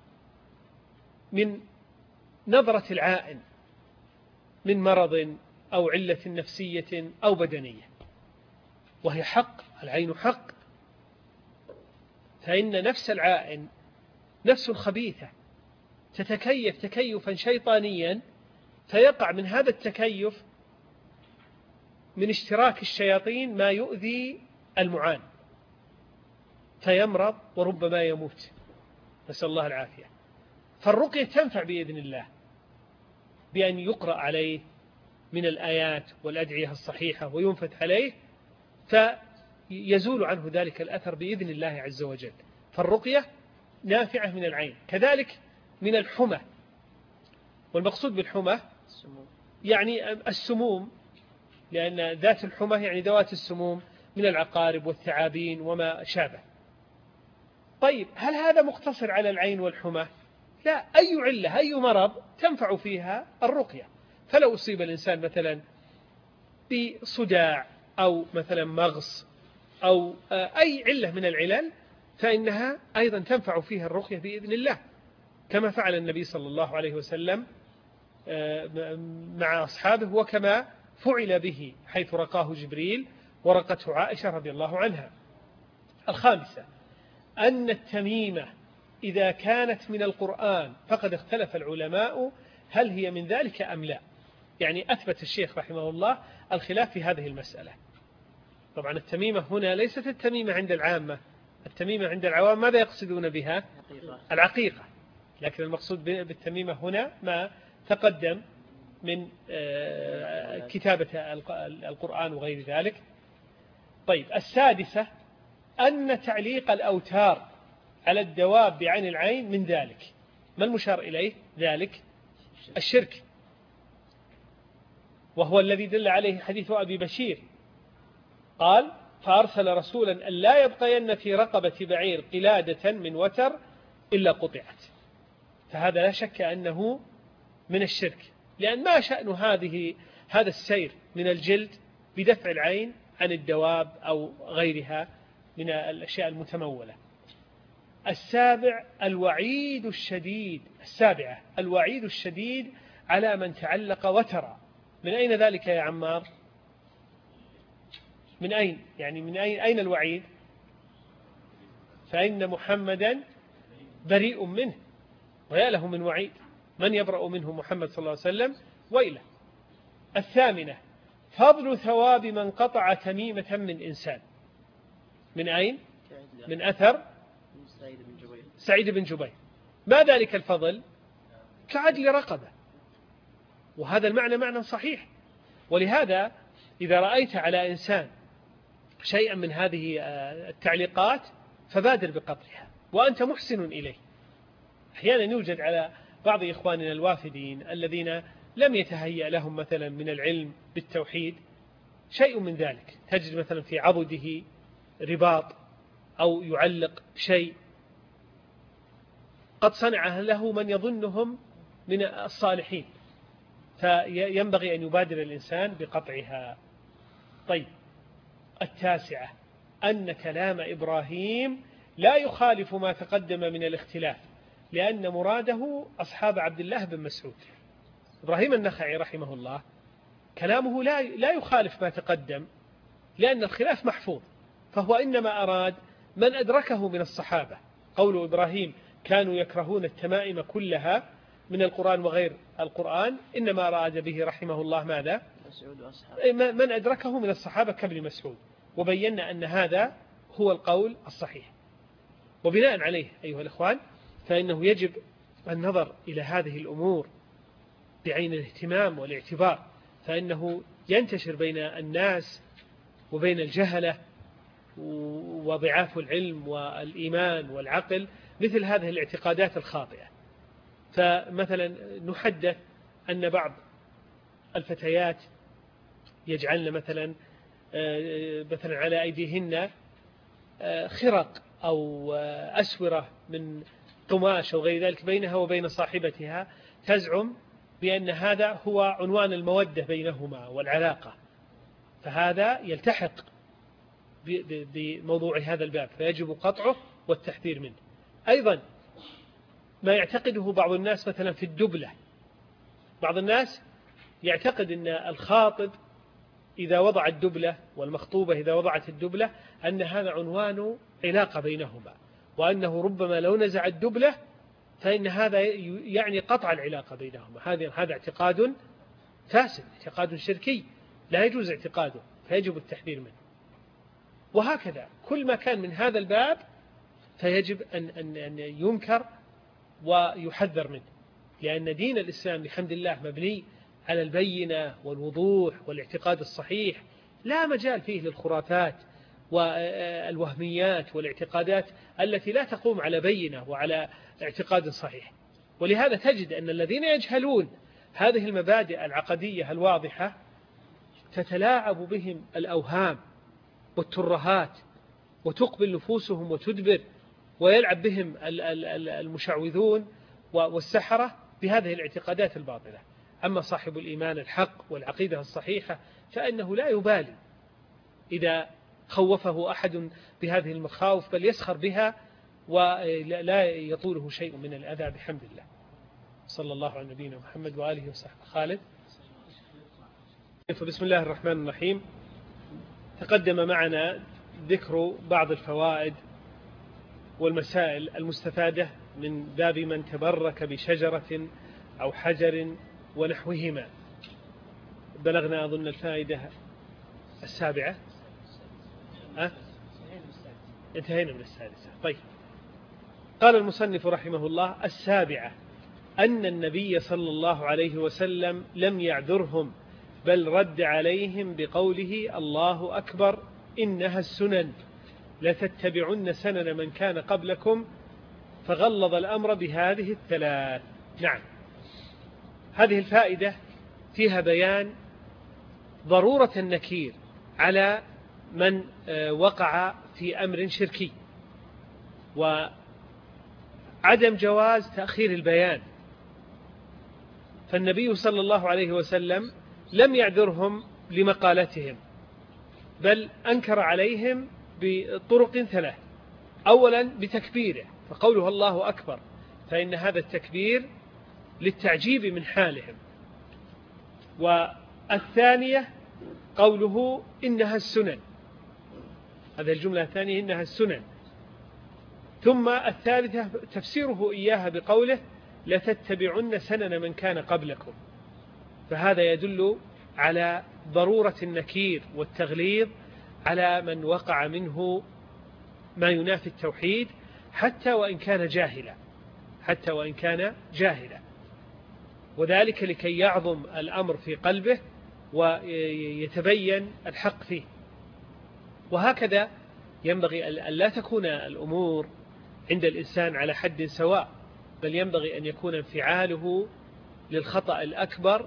من نظرة العائن من مرض أو علة نفسية أو بدنية، وهي حق، العين حق. فإن نفس العائن نفس خبيثة تتكيف تكيفا شيطانيا، فيقع من هذا التكيف من اشتراك الشياطين ما يؤذي المعان، فيمرض وربما يموت، نسأل الله العافية. فالرقية تنفع بإذن الله بأن يقرأ عليه من الآيات والأدعية الصحيحة وينفث عليه فيزول عنه ذلك الأثر بإذن الله عز وجل. فالرقية نافعة من العين، كذلك من الحمى. والمقصود بالحمى يعني السموم، لأن ذات الحمى يعني ذوات السموم من العقارب والثعابين وما شابه. طيب هل هذا مقتصر على العين والحمى؟ لا، أي علة أي مرض تنفع فيها الرقية. فلو أصيب الإنسان مثلا بصداع أو مثلا مغص أو أي علة من العلل فإنها أيضا تنفع فيها الرقية بإذن الله، كما فعل النبي صلى الله عليه وسلم مع أصحابه، وكما فعل به حيث رقاه جبريل ورقته عائشة رضي الله عنها. الخامسة أن التميمة إذا كانت من القرآن فقد اختلف العلماء هل هي من ذلك أم لا. يعني أثبت الشيخ رحمه الله الخلاف في هذه المسألة. طبعا التميمة هنا ليست التميمة عند العامة، التميمة عند العوام ماذا يقصدون بها؟ العقيقة. لكن المقصود بالتميمة هنا ما تقدم من كتابة القرآن وغير ذلك. طيب السادسة أن تعليق الأوتار على الدواب بعين العين من ذلك. ما المشار إليه ذلك؟ الشرك، وهو الذي دل عليه حديث أبي بشير قال فأرسل رسولا أن لا يبقين في رقبة بعير قلادة من وتر إلا قطعت. فهذا لا شك أنه من الشرك، لأن ما شأن هذا السير من الجلد بدفع العين عن الدواب أو غيرها من الأشياء المتمولة. السابعة الوعيد الشديد على من تعلق وترا. من أين ذلك يا عمار؟ من أين؟ يعني من أين الوعيد؟ فإن محمدا بريء منه ويا له من وعيد، من يبرأ منه محمد صلى الله عليه وسلم ويله. الثامنة فضل ثواب من قطع تميمة من إنسان. من أين؟ من أثر سعيد بن جبير. ما ذلك الفضل؟ كعدل رقبة، وهذا المعنى معنى صحيح. ولهذا إذا رأيت على إنسان شيئا من هذه التعليقات فبادر بقطعها وأنت محسن إليه. أحيانا يوجد على بعض إخواننا الوافدين الذين لم يتهيأ لهم مثلا من العلم بالتوحيد شيء من ذلك، تجد مثلا في عضده رباط أو يعلق شيء قد صنعه له من يظنهم من الصالحين، فينبغي أن يبادر الإنسان بقطعها. طيب التاسعة أن كلام إبراهيم لا يخالف ما تقدم من الاختلاف، لأن مراده أصحاب عبد الله بن مسعود. إبراهيم النخعي رحمه الله كلامه لا يخالف ما تقدم، لأن الخلاف محفوظ، فهو إنما أراد من أدركه من الصحابة. قول إبراهيم كانوا يكرهون التمائم كلها من القرآن وغير القرآن، إنما أراد به رحمه الله ماذا؟ من أدركه من الصحابة كابن مسعود، وبينا أن هذا هو القول الصحيح. وبناء عليه أيها الإخوان فإنه يجب النظر إلى هذه الأمور بعين الاهتمام والاعتبار، فإنه ينتشر بين الناس وبين الجهلة وضعاف العلم والإيمان والعقل مثل هذه الاعتقادات الخاطئة. فمثلا نحدث أن بعض الفتيات يجعلن مثلا على أيديهن خرق أو أسورة من قماش أو غير ذلك بينها وبين صاحبتها، تزعم بأن هذا هو عنوان المودة بينهما والعلاقة، فهذا يلتحق بموضوع هذا الباب، فيجب قطعه والتحذير منه. أيضا ما يعتقده بعض الناس مثلا في الدبلة، بعض الناس يعتقد أن الخاطب إذا وضع الدبلة والمخطوبة إذا وضعت الدبلة أن هذا عنوان علاقة بينهما، وأنه ربما لو نزع الدبلة فإن هذا يعني قطع العلاقة بينهما. هذا اعتقاد فاسد، اعتقاد شركي لا يجوز اعتقاده، فيجب التحذير منه. وهكذا كل ما كان من هذا الباب فيجب أن ينكر ويحذر منه، لأن دين الإسلام بحمد الله مبني على البينة والوضوح والاعتقاد الصحيح، لا مجال فيه للخرافات والوهميات والاعتقادات التي لا تقوم على بينة وعلى اعتقاد صحيح. ولهذا تجد أن الذين يجهلون هذه المبادئ العقدية الواضحة تتلاعب بهم الأوهام والترهات، وتقبل نفوسهم وتدبر، ويلعب بهم المشعوذون والسحرة بهذه الاعتقادات الباطلة. أما صاحب الإيمان الحق والعقيدة الصحيحة فإنه لا يبالي إذا خوفه أحد بهذه المخاوف، بل يسخر بها ولا يطوله شيء من الأذى بحمد الله. صلى الله على نبينا محمد وآله وصحبه. خالد. فبسم الله الرحمن الرحيم. تقدم معنا ذكر بعض الفوائد والمسائل المستفادة من باب من تبرك بشجرة أو حجر ونحوهما. بلغنا أظن الفائدة السابعة، انتهينا من السادسة. طيب، قال المصنف رحمه الله: السابعة أن النبي صلى الله عليه وسلم لم يعذرهم، بل رد عليهم بقوله: الله أكبر إنها السنن لتتبعن سنن من كان قبلكم، فغلظ الأمر بهذه الثلاث. نعم، هذه الفائدة فيها بيان ضرورة النكير على من وقع في أمر شركي، وعدم جواز تأخير البيان. فالنبي صلى الله عليه وسلم لم يعذرهم لمقالتهم، بل أنكر عليهم بطرق ثلاث. أولا بتكبيره، فقوله الله أكبر فإن هذا التكبير للتعجيب من حالهم. والثانية قوله إنها السنن، هذه الجملة الثانية إنها السنن. ثم الثالثة تفسيره إياها بقوله: لتتبعن سنن من كان قبلكم. فهذا يدل على ضرورة النكير والتغليظ على من وقع منه ما ينافي التوحيد، حتى وإن كان جاهلا، وذلك لكي يعظم الأمر في قلبه ويتبين الحق فيه. وهكذا ينبغي أن لا تكون الأمور عند الإنسان على حد سواء، بل ينبغي أن يكون انفعاله للخطأ الأكبر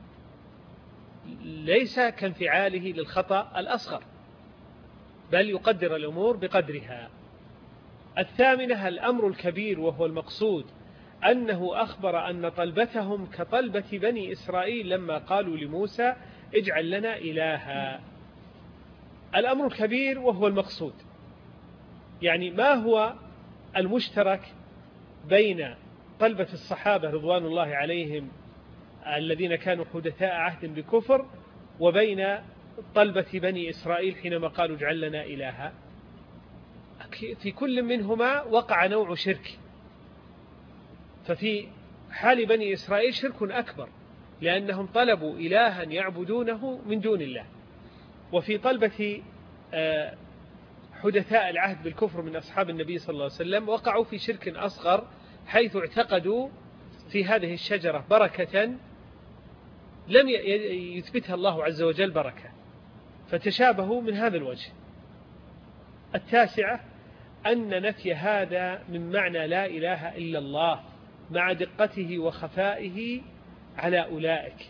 ليس كانفعاله للخطأ الأصغر، بل يقدر الأمور بقدرها. الثامنة الأمر الكبير وهو المقصود، أنه أخبر أن طلبتهم كطلبة بني إسرائيل لما قالوا لموسى: اجعل لنا إلها. الأمر الكبير وهو المقصود، يعني ما هو المشترك بين طلبة الصحابة رضوان الله عليهم الذين كانوا حدثاء عهد بكفر، وبين طلبة بني إسرائيل حينما قالوا اجعل لنا إلها؟ في كل منهما وقع نوع شرك. ففي حال بني إسرائيل شرك أكبر، لأنهم طلبوا إلها يعبدونه من دون الله. وفي طلبة حدثاء العهد بالكفر من أصحاب النبي صلى الله عليه وسلم وقعوا في شرك أصغر، حيث اعتقدوا في هذه الشجرة بركة لم يثبتها الله عز وجل بركة، فتشابهوا من هذا الوجه. التاسعة أن نفي هذا من معنى لا إله إلا الله مع دقته وخفائه على أولئك.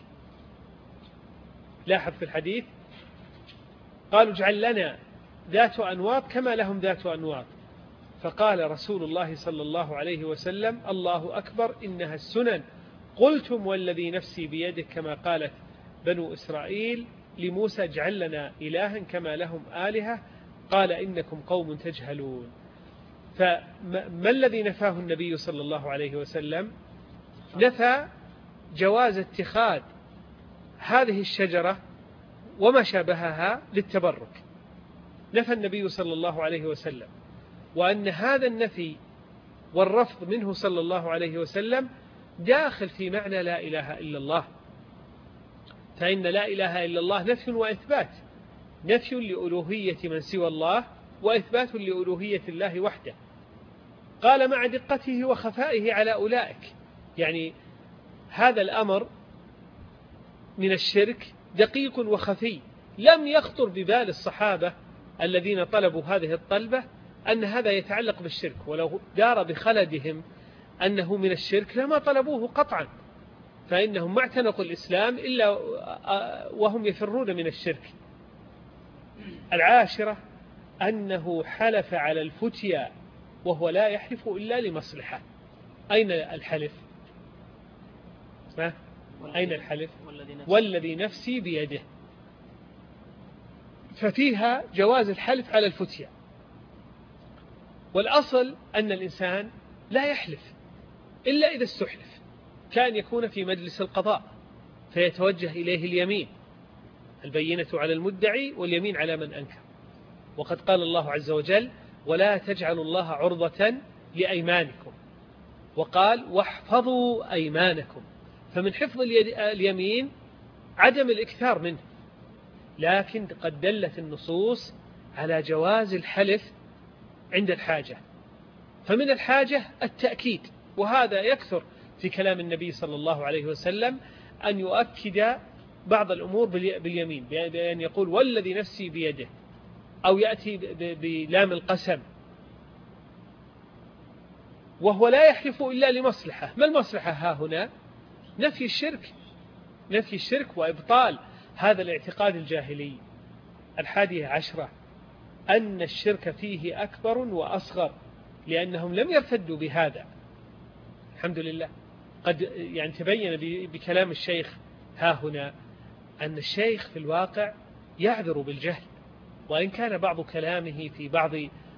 لاحظ في الحديث قالوا اجعل لنا ذات أنواط كما لهم ذات أنواط، فقال رسول الله صلى الله عليه وسلم: الله أكبر إنها السنن. قلتم والذي نفسي بيده كما قالت بنو إسرائيل لموسى اجعل لنا إلها كما لهم آلهة فقال إنكم قوم تجهلون. فما الذي نفاه النبي صلى الله عليه وسلم؟ نفى جواز اتخاذ هذه الشجرة وما شابهها للتبرك، نفى النبي صلى الله عليه وسلم، وأن هذا النفي والرفض منه صلى الله عليه وسلم داخل في معنى لا إله إلا الله. فإن لا إله إلا الله نفي وإثبات، نفي لألوهية من سوى الله وإثبات لألوهية الله وحده. قال مع دقته وخفائه على أولئك، يعني هذا الأمر من الشرك دقيق وخفي، لم يخطر ببال الصحابة الذين طلبوا هذه الطلبة أن هذا يتعلق بالشرك، ولو دار بخلدهم أنه من الشرك لما طلبوه قطعا، فإنهم ما اعتنقوا الإسلام إلا وهم يفرون من الشرك. العاشرة أنه حلف على الفتيا وهو لا يحلف إلا لمصلحة. أين الحلف؟ أين الحلف؟ والذي نفسي بيده. ففيها جواز الحلف على الفتيا، والأصل أن الإنسان لا يحلف إلا إذا استحلف، كان يكون في مجلس القضاء فيتوجه إليه اليمين، البينة على المدعي واليمين على من أنكر. وقد قال الله عز وجل: ولا تجعلوا الله عرضة لأيمانكم، وقال: واحفظوا أيمانكم. فمن حفظ اليمين عدم الإكثار منه، لكن قد دلت النصوص على جواز الحلف عند الحاجة. فمن الحاجة التأكيد، وهذا يكثر في كلام النبي صلى الله عليه وسلم أن يؤكد بعض الأمور باليمين، بأن يقول والذي نفسي بيده، أو يأتي بلام القسم، وهو لا يحلف إلا لمصلحة. ما المصلحة ها هنا؟ نفي الشرك، نفي الشرك وإبطال هذا الاعتقاد الجاهلي. 11 أن الشرك فيه أكبر وأصغر، لأنهم لم يرتدوا بهذا. الحمد لله قد يعني تبين بكلام الشيخ ها هنا أن الشيخ في الواقع يعذر بالجهل، وإن كان بعض كلامه في بعض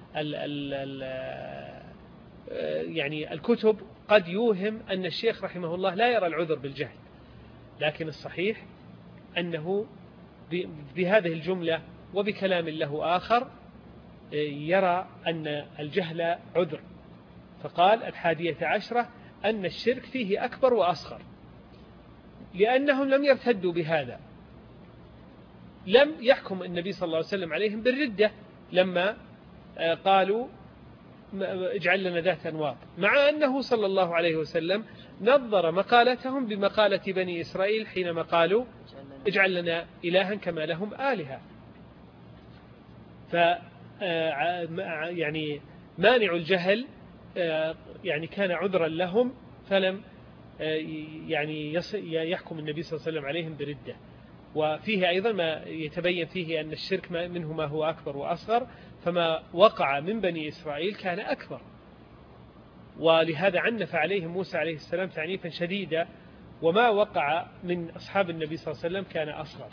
يعني الكتب قد يوهم أن الشيخ رحمه الله لا يرى العذر بالجهل، لكن الصحيح أنه بهذه الجملة وبكلام له آخر يرى أن الجهل عذر. فقال 11 أن الشرك فيه أكبر وأصغر، لأنهم لم يرتدوا بهذا. لم يحكم النبي صلى الله عليه وسلم عليهم بالردة لما قالوا اجعل لنا ذات أنواط، مع أنه صلى الله عليه وسلم نظر مقالتهم بمقالة بني إسرائيل حينما قالوا اجعل لنا إلها كما لهم آلهة. يعني مانع الجهل يعني كان عذرا لهم، فلم يعني يحكم النبي صلى الله عليه وسلم عليهم بردة. وفيه أيضا ما يتبين فيه أن الشرك منه ما هو أكبر وأصغر، فما وقع من بني إسرائيل كان أكبر، ولهذا عنف عليهم موسى عليه السلام تعنيفا شديدا، وما وقع من أصحاب النبي صلى الله عليه وسلم كان أصغر.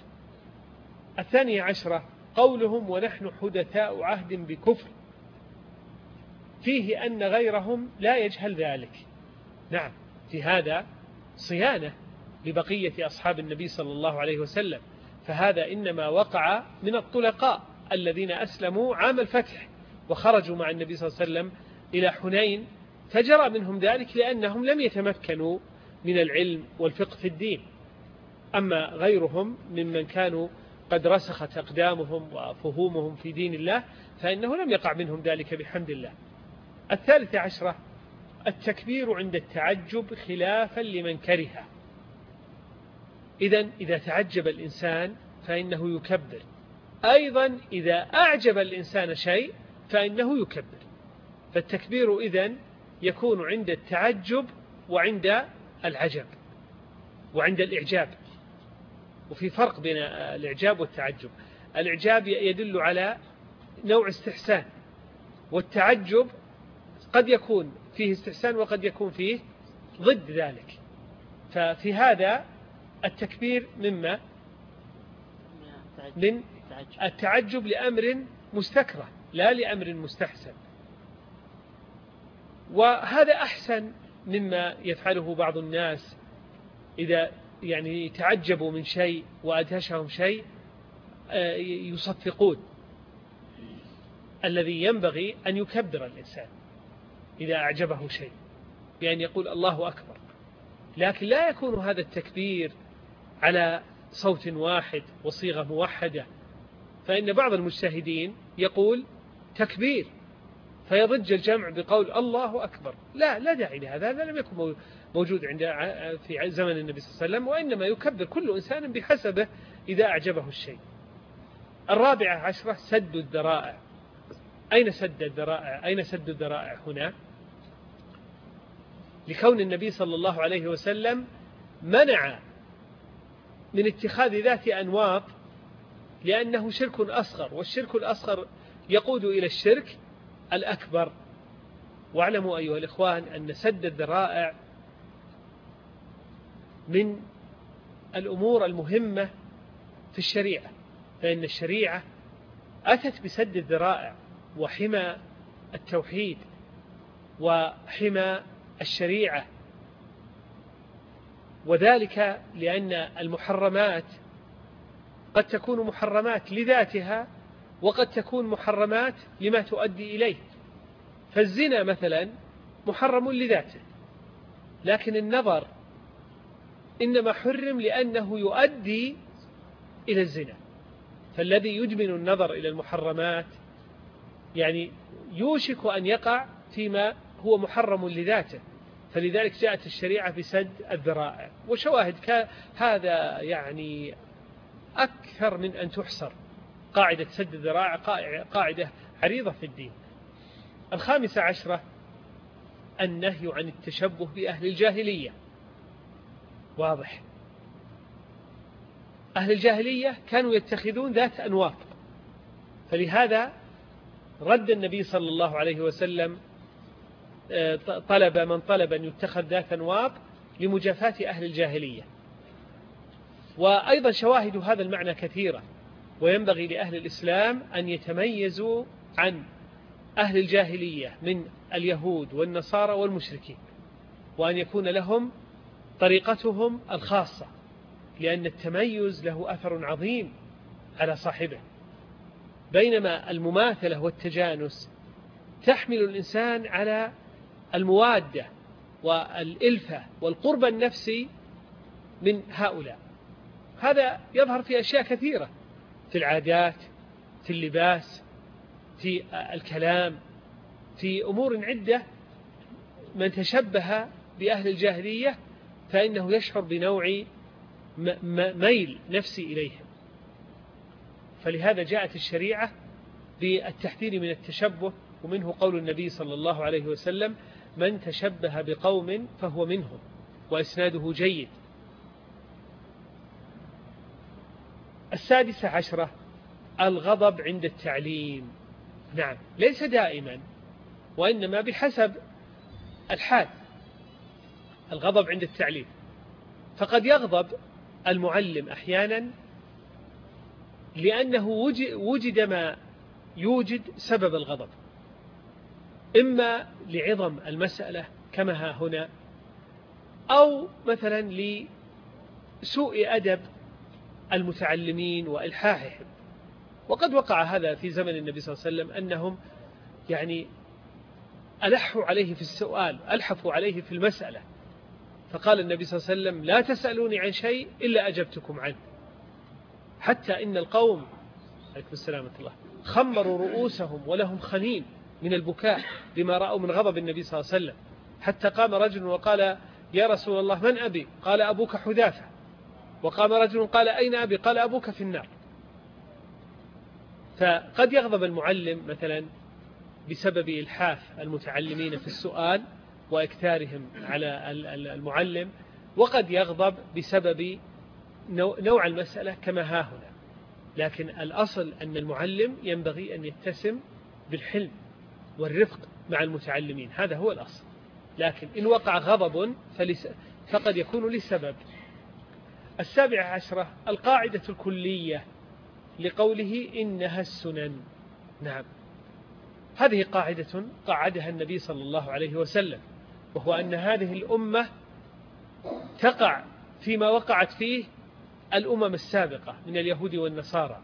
12 قولهم ونحن حدثاء عهد بكفر، فيه أن غيرهم لا يجهل ذلك. نعم، في هذا صيانة لبقية أصحاب النبي صلى الله عليه وسلم، فهذا إنما وقع من الطلقاء الذين أسلموا عام الفتح وخرجوا مع النبي صلى الله عليه وسلم إلى حنين، فجرى منهم ذلك لأنهم لم يتمكنوا من العلم والفقه في الدين. أما غيرهم ممن كانوا قد رسخت أقدامهم وفهومهم في دين الله فإنه لم يقع منهم ذلك بحمد الله. 13 التكبير عند التعجب خلافا لمن كره. إذا تعجب الإنسان فإنه يكبر، أيضا إذا أعجب الإنسان شيء فإنه يكبر. فالتكبير إذن يكون عند التعجب وعند العجب وعند الإعجاب، وفي فرق بين الإعجاب والتعجب. الإعجاب يدل على نوع استحسان، والتعجب قد يكون فيه استحسان وقد يكون فيه ضد ذلك. ففي هذا التكبير من التعجب لأمر مستكره لا لأمر مستحسن. وهذا أحسن مما يفعله بعض الناس إذا يعني تعجبوا من شيء وأدهشهم شيء يصفقون. الذي ينبغي أن يكبر الإنسان إذا أعجبه شيء بأن يقول الله أكبر، لكن لا يكون هذا التكبير على صوت واحد وصيغة موحدة، فإن بعض المجتهدين يقول تكبير فيضج الجمع بقول الله أكبر. لا داعي لهذا، هذا لم يكن موجود في زمن النبي صلى الله عليه وسلم، وإنما يكبر كل إنسان بحسبه إذا أعجبه الشيء. 14 سد الذرائع. أين سد الذرائع هنا؟ لكون النبي صلى الله عليه وسلم منع من اتخاذ ذات أنواط لأنه شرك أصغر، والشرك الأصغر يقود إلى الشرك الأكبر. واعلموا أيها الإخوان أن سد الذرائع من الأمور المهمة في الشريعة، فإن الشريعة أتت بسد الذرائع وحمى التوحيد وحمى الشريعة، وذلك لأن المحرمات قد تكون محرمات لذاتها وقد تكون محرمات لما تؤدي إليه. فالزنا مثلا محرم لذاته، لكن النظر إنما حرم لأنه يؤدي إلى الزنا. فالذي يدمن النظر إلى المحرمات يعني يوشك أن يقع فيما هو محرم لذاته، فلذلك جاءت الشريعة بسد الذرائع. وشواهد هذا يعني أكثر من أن تحصر. قاعدة سد الذرائع قاعدة عريضة في الدين. 15 النهي عن التشبه بأهل الجاهلية. واضح، أهل الجاهلية كانوا يتخذون ذات أنواط، فلهذا رد النبي صلى الله عليه وسلم من طلب أن يتخذ ذات أنواط لمجافاة أهل الجاهلية. وأيضا شواهد هذا المعنى كثيرة، وينبغي لأهل الإسلام أن يتميزوا عن أهل الجاهلية من اليهود والنصارى والمشركين، وأن يكون لهم طريقتهم الخاصة، لأن التميز له أثر عظيم على صاحبه. بينما المماثلة والتجانس تحمل الإنسان على الموادة والإلفة والقرب النفسي من هؤلاء. هذا يظهر في أشياء كثيرة، في العادات، في اللباس، في الكلام، في أمور عدة. من تشبه بأهل الجاهلية فإنه يشعر بنوع ميل نفسي إليهم. فلهذا جاءت الشريعة بالتحذير من التشبه، ومنه قول النبي صلى الله عليه وسلم: من تشبه بقوم فهو منهم، وإسناده جيد. 16 الغضب عند التعليم. نعم، ليس دائما، وإنما بحسب الحال. الغضب عند التعليم، فقد يغضب المعلم أحيانا لأنه وجد ما يوجد سبب الغضب، إما لعظم المسألة كما ها هنا، أو مثلا لسوء أدب المتعلمين وإلحاحهم. وقد وقع هذا في زمن النبي صلى الله عليه وسلم، أنهم يعني ألحوا عليه في السؤال، ألحفوا عليه في المسألة، فقال النبي صلى الله عليه وسلم: لا تسألوني عن شيء إلا أجبتكم عنه. حتى إن القوم عليكم السلام ورحمة الله خمروا رؤوسهم ولهم خنين من البكاء بما رأوا من غضب النبي صلى الله عليه وسلم، حتى قام رجل وقال: يا رسول الله، من أبي؟ قال: أبوك حذافة. وقام رجل قال: أين أبي؟ قال: أبوك في النار. فقد يغضب المعلم مثلا بسبب إلحاف المتعلمين في السؤال وإكثارهم على المعلم، وقد يغضب بسبب نوع المسألة كما ها هنا. لكن الأصل أن المعلم ينبغي أن يتسم بالحلم والرفق مع المتعلمين، هذا هو الأصل. لكن إن وقع غضب فقد يكون لسبب. 17 القاعدة الكلية لقوله إنها السنن. نعم، هذه قاعدة قعدها النبي صلى الله عليه وسلم، وهو أن هذه الأمة تقع فيما وقعت فيه الأمم السابقة من اليهود والنصارى.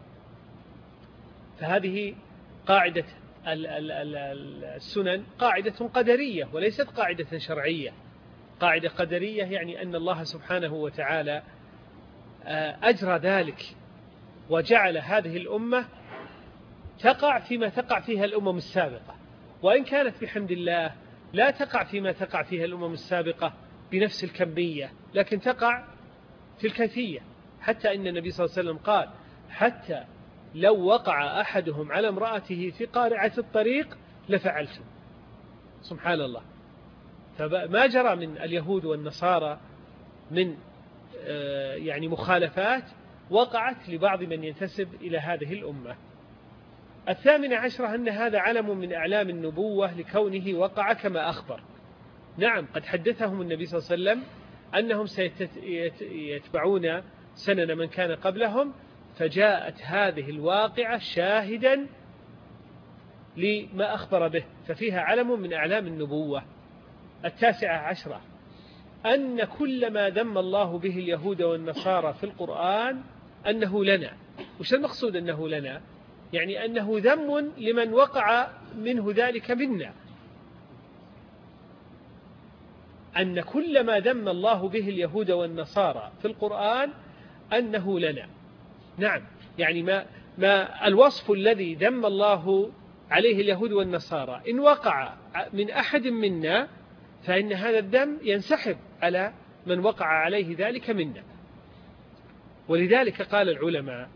فهذه قاعدة السنن قاعدة قدرية وليست قاعدة شرعية. قاعدة قدرية يعني أن الله سبحانه وتعالى أجرى ذلك وجعل هذه الأمة تقع فيما تقع فيها الأمم السابقة، وإن كانت بحمد الله لا تقع فيما تقع فيها الأمم السابقة بنفس الكمية، لكن تقع في الكيفية. حتى إن النبي صلى الله عليه وسلم قال: حتى لو وقع أحدهم على امرأته في قارعة الطريق لفعلته. سبحان الله. فما جرى من اليهود والنصارى من يعني مخالفات وقعت لبعض من ينتسب إلى هذه الأمة. 18 أن هذا علم من أعلام النبوة لكونه وقع كما أخبر. نعم، قد حدثهم النبي صلى الله عليه وسلم أنهم سيتبعون سنن من كان قبلهم، فجاءت هذه الواقعة شاهدا لما أخبر به، ففيها علم من أعلام النبوة. 19 أن كل ما ذم الله به اليهود والنصارى في القرآن أنه لنا. وش المقصود أنه لنا؟ يعني أنه ذم لمن وقع منه ذلك منا. أن كل ما ذم الله به اليهود والنصارى في القرآن أنه لنا. نعم، يعني ما الوصف الذي ذم الله عليه اليهود والنصارى إن وقع من أحد منا فإن هذا الذم ينسحب على من وقع عليه ذلك منا. ولذلك قال العلماء: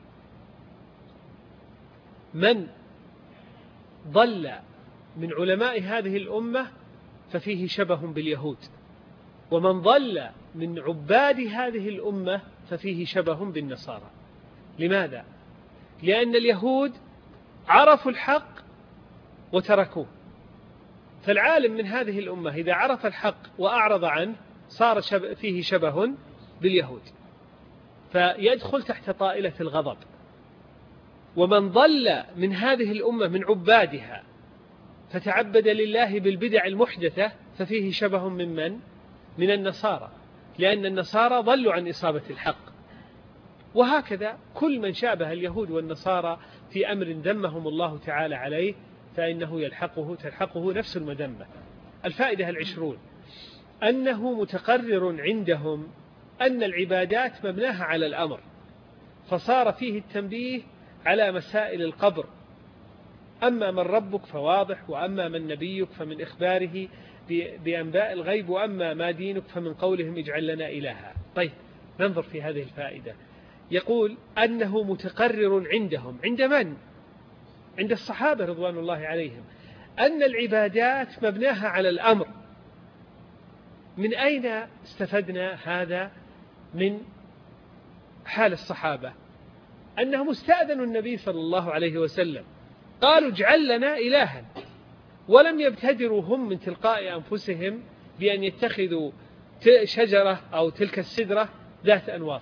من ضل من علماء هذه الأمة ففيه شبه باليهود، ومن ضل من عباد هذه الأمة ففيه شبه بالنصارى. لماذا؟ لأن اليهود عرفوا الحق وتركوه، فالعالم من هذه الأمة إذا عرف الحق وأعرض عنه صار فيه شبه باليهود، فيدخل تحت طائلة الغضب. ومن ضل من هذه الأمة من عبادها فتعبد لله بالبدع المحدثة ففيه شبه من النصارى، لأن النصارى ضلوا عن إصابة الحق. وهكذا كل من شابه اليهود والنصارى في أمر ذمهم الله تعالى عليه فإنه تلحقه نفس المذمة. 20 أنه متقرر عندهم أن العبادات مبناها على الأمر، فصار فيه التنبيه على مسائل القبر. أما من ربك فواضح، وأما من نبيك فمن إخباره بأنباء الغيب، وأما ما دينك فمن قولهم اجعل لنا إلها. طيب، ننظر في هذه الفائدة. يقول أنه متقرر عندهم. عند من؟ عند الصحابة رضوان الله عليهم، أن العبادات مبناها على الأمر. من أين استفدنا هذا من حال الصحابة؟ أنهم استأذنوا النبي صلى الله عليه وسلم، قالوا اجعل لنا إلها، ولم يبتدروا هم من تلقاء أنفسهم بأن يتخذوا شجرة أو تلك السدرة ذات أنواط.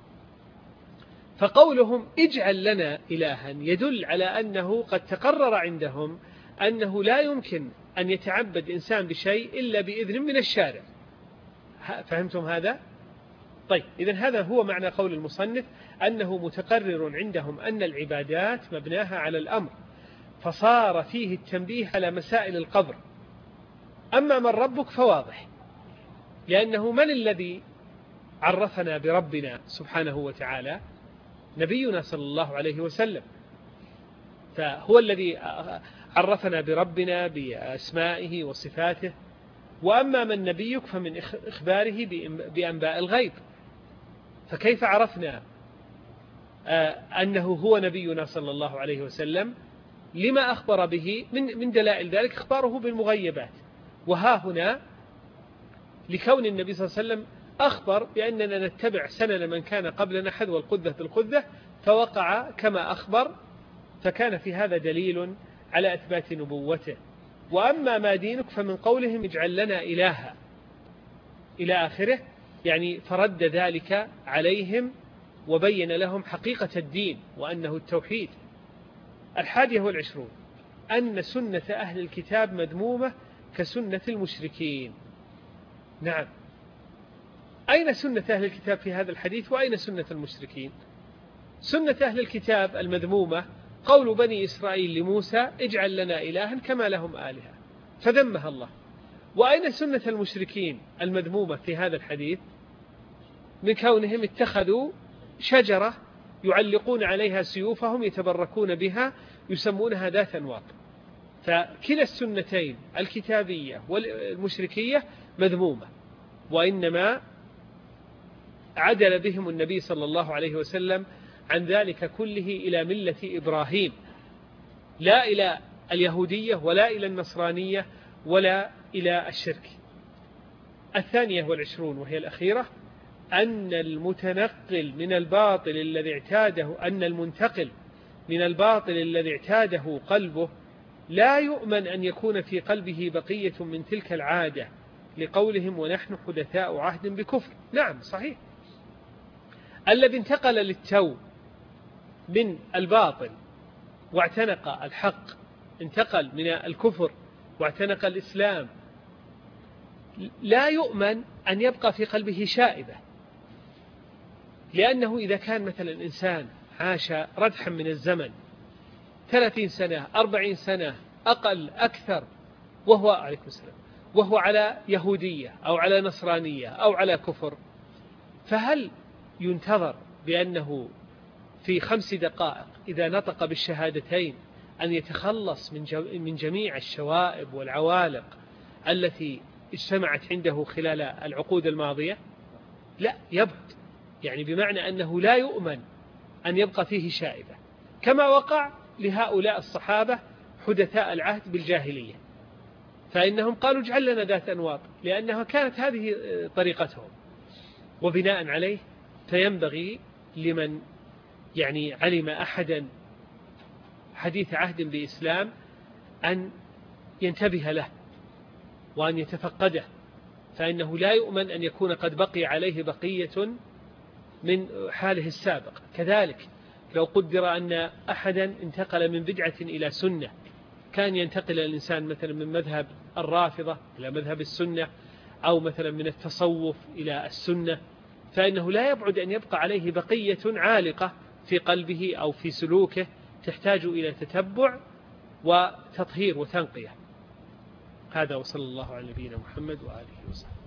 فقولهم اجعل لنا إلها يدل على أنه قد تقرر عندهم أنه لا يمكن أن يتعبد إنسان بشيء إلا بإذن من الشارع. فهمتم هذا؟ طيب، إذن هذا هو معنى قول المصنف أنه متقرر عندهم أن العبادات مبناها على الأمر، فصار فيه التنبيه على مسائل القبر. أما من ربك فواضح، لأنه من الذي عرفنا بربنا سبحانه وتعالى؟ نبينا صلى الله عليه وسلم، فهو الذي عرفنا بربنا بأسمائه وصفاته. وأما من نبيك فمن إخباره بأنباء الغيب. فكيف عرفنا أنه هو نبينا صلى الله عليه وسلم؟ لما أخبر به من دلائل ذلك إخباره بالمغيبات. وها هنا لكون النبي صلى الله عليه وسلم أخبر بأننا نتبع سنن من كان قبلنا حذو القذة بالقذة، فوقع كما أخبر، فكان في هذا دليل على إثبات نبوته. وأما ما دينك فمن قولهم اجعل لنا إلها إلى آخره، يعني فرد ذلك عليهم وبين لهم حقيقة الدين وأنه التوحيد. 21 أن سنة أهل الكتاب مذمومة كسنة المشركين. نعم، أين سنة أهل الكتاب في هذا الحديث وأين سنة المشركين؟ سنة أهل الكتاب المذمومة قول بني إسرائيل لموسى اجعل لنا إلها كما لهم آلهة، فذمها الله. وأين سنة المشركين المذمومة في هذا الحديث؟ من كونهم اتخذوا شجرة يعلقون عليها سيوفهم يتبركون بها يسمونها ذات أنواط. فكلا السنتين الكتابية والمشركية مذمومة، وإنما عدل بهم النبي صلى الله عليه وسلم عن ذلك كله إلى ملة إبراهيم، لا إلى اليهودية ولا إلى النصرانية ولا إلى الشرك. 22 وهي الأخيرة، أن المنتقل من الباطل الذي اعتاده قلبه لا يؤمن أن يكون في قلبه بقية من تلك العادة، لقولهم ونحن حدثاء عهد بكفر. نعم صحيح، الذي انتقل للتو من الباطل واعتنق الحق، انتقل من الكفر واعتنق الإسلام، لا يؤمن أن يبقى في قلبه شائبة، لأنه إذا كان مثلا إنسان عاش ردحا من الزمن 30 سنة 40 سنة أقل أكثر وهو على يهودية أو على نصرانية أو على كفر، فهل ينتظر بأنه في 5 دقائق إذا نطق بالشهادتين أن يتخلص من جميع الشوائب والعوالق التي اجتمعت عنده خلال العقود الماضية؟ لا، يبعد، يعني بمعنى أنه لا يؤمن أن يبقى فيه شائبة، كما وقع لهؤلاء الصحابة حدثاء العهد بالجاهلية، فإنهم قالوا اجعل لنا ذات أنواط، لأنها كانت هذه طريقتهم. وبناء عليه فينبغي لمن يعني علم أحدا حديث عهد بإسلام أن ينتبه له وأن يتفقده، فإنه لا يؤمن أن يكون قد بقي عليه بقية من حاله السابق. كذلك لو قدر أن أحدا انتقل من بدعة إلى سنة، كان ينتقل الإنسان مثلا من مذهب الرافضة إلى مذهب السنة، أو مثلا من التصوف إلى السنة، فإنه لا يبعد أن يبقى عليه بقية عالقة في قلبه أو في سلوكه تحتاج إلى تتبع وتطهير وتنقية. هذا وصلى الله على نبينا محمد وآله وسلم.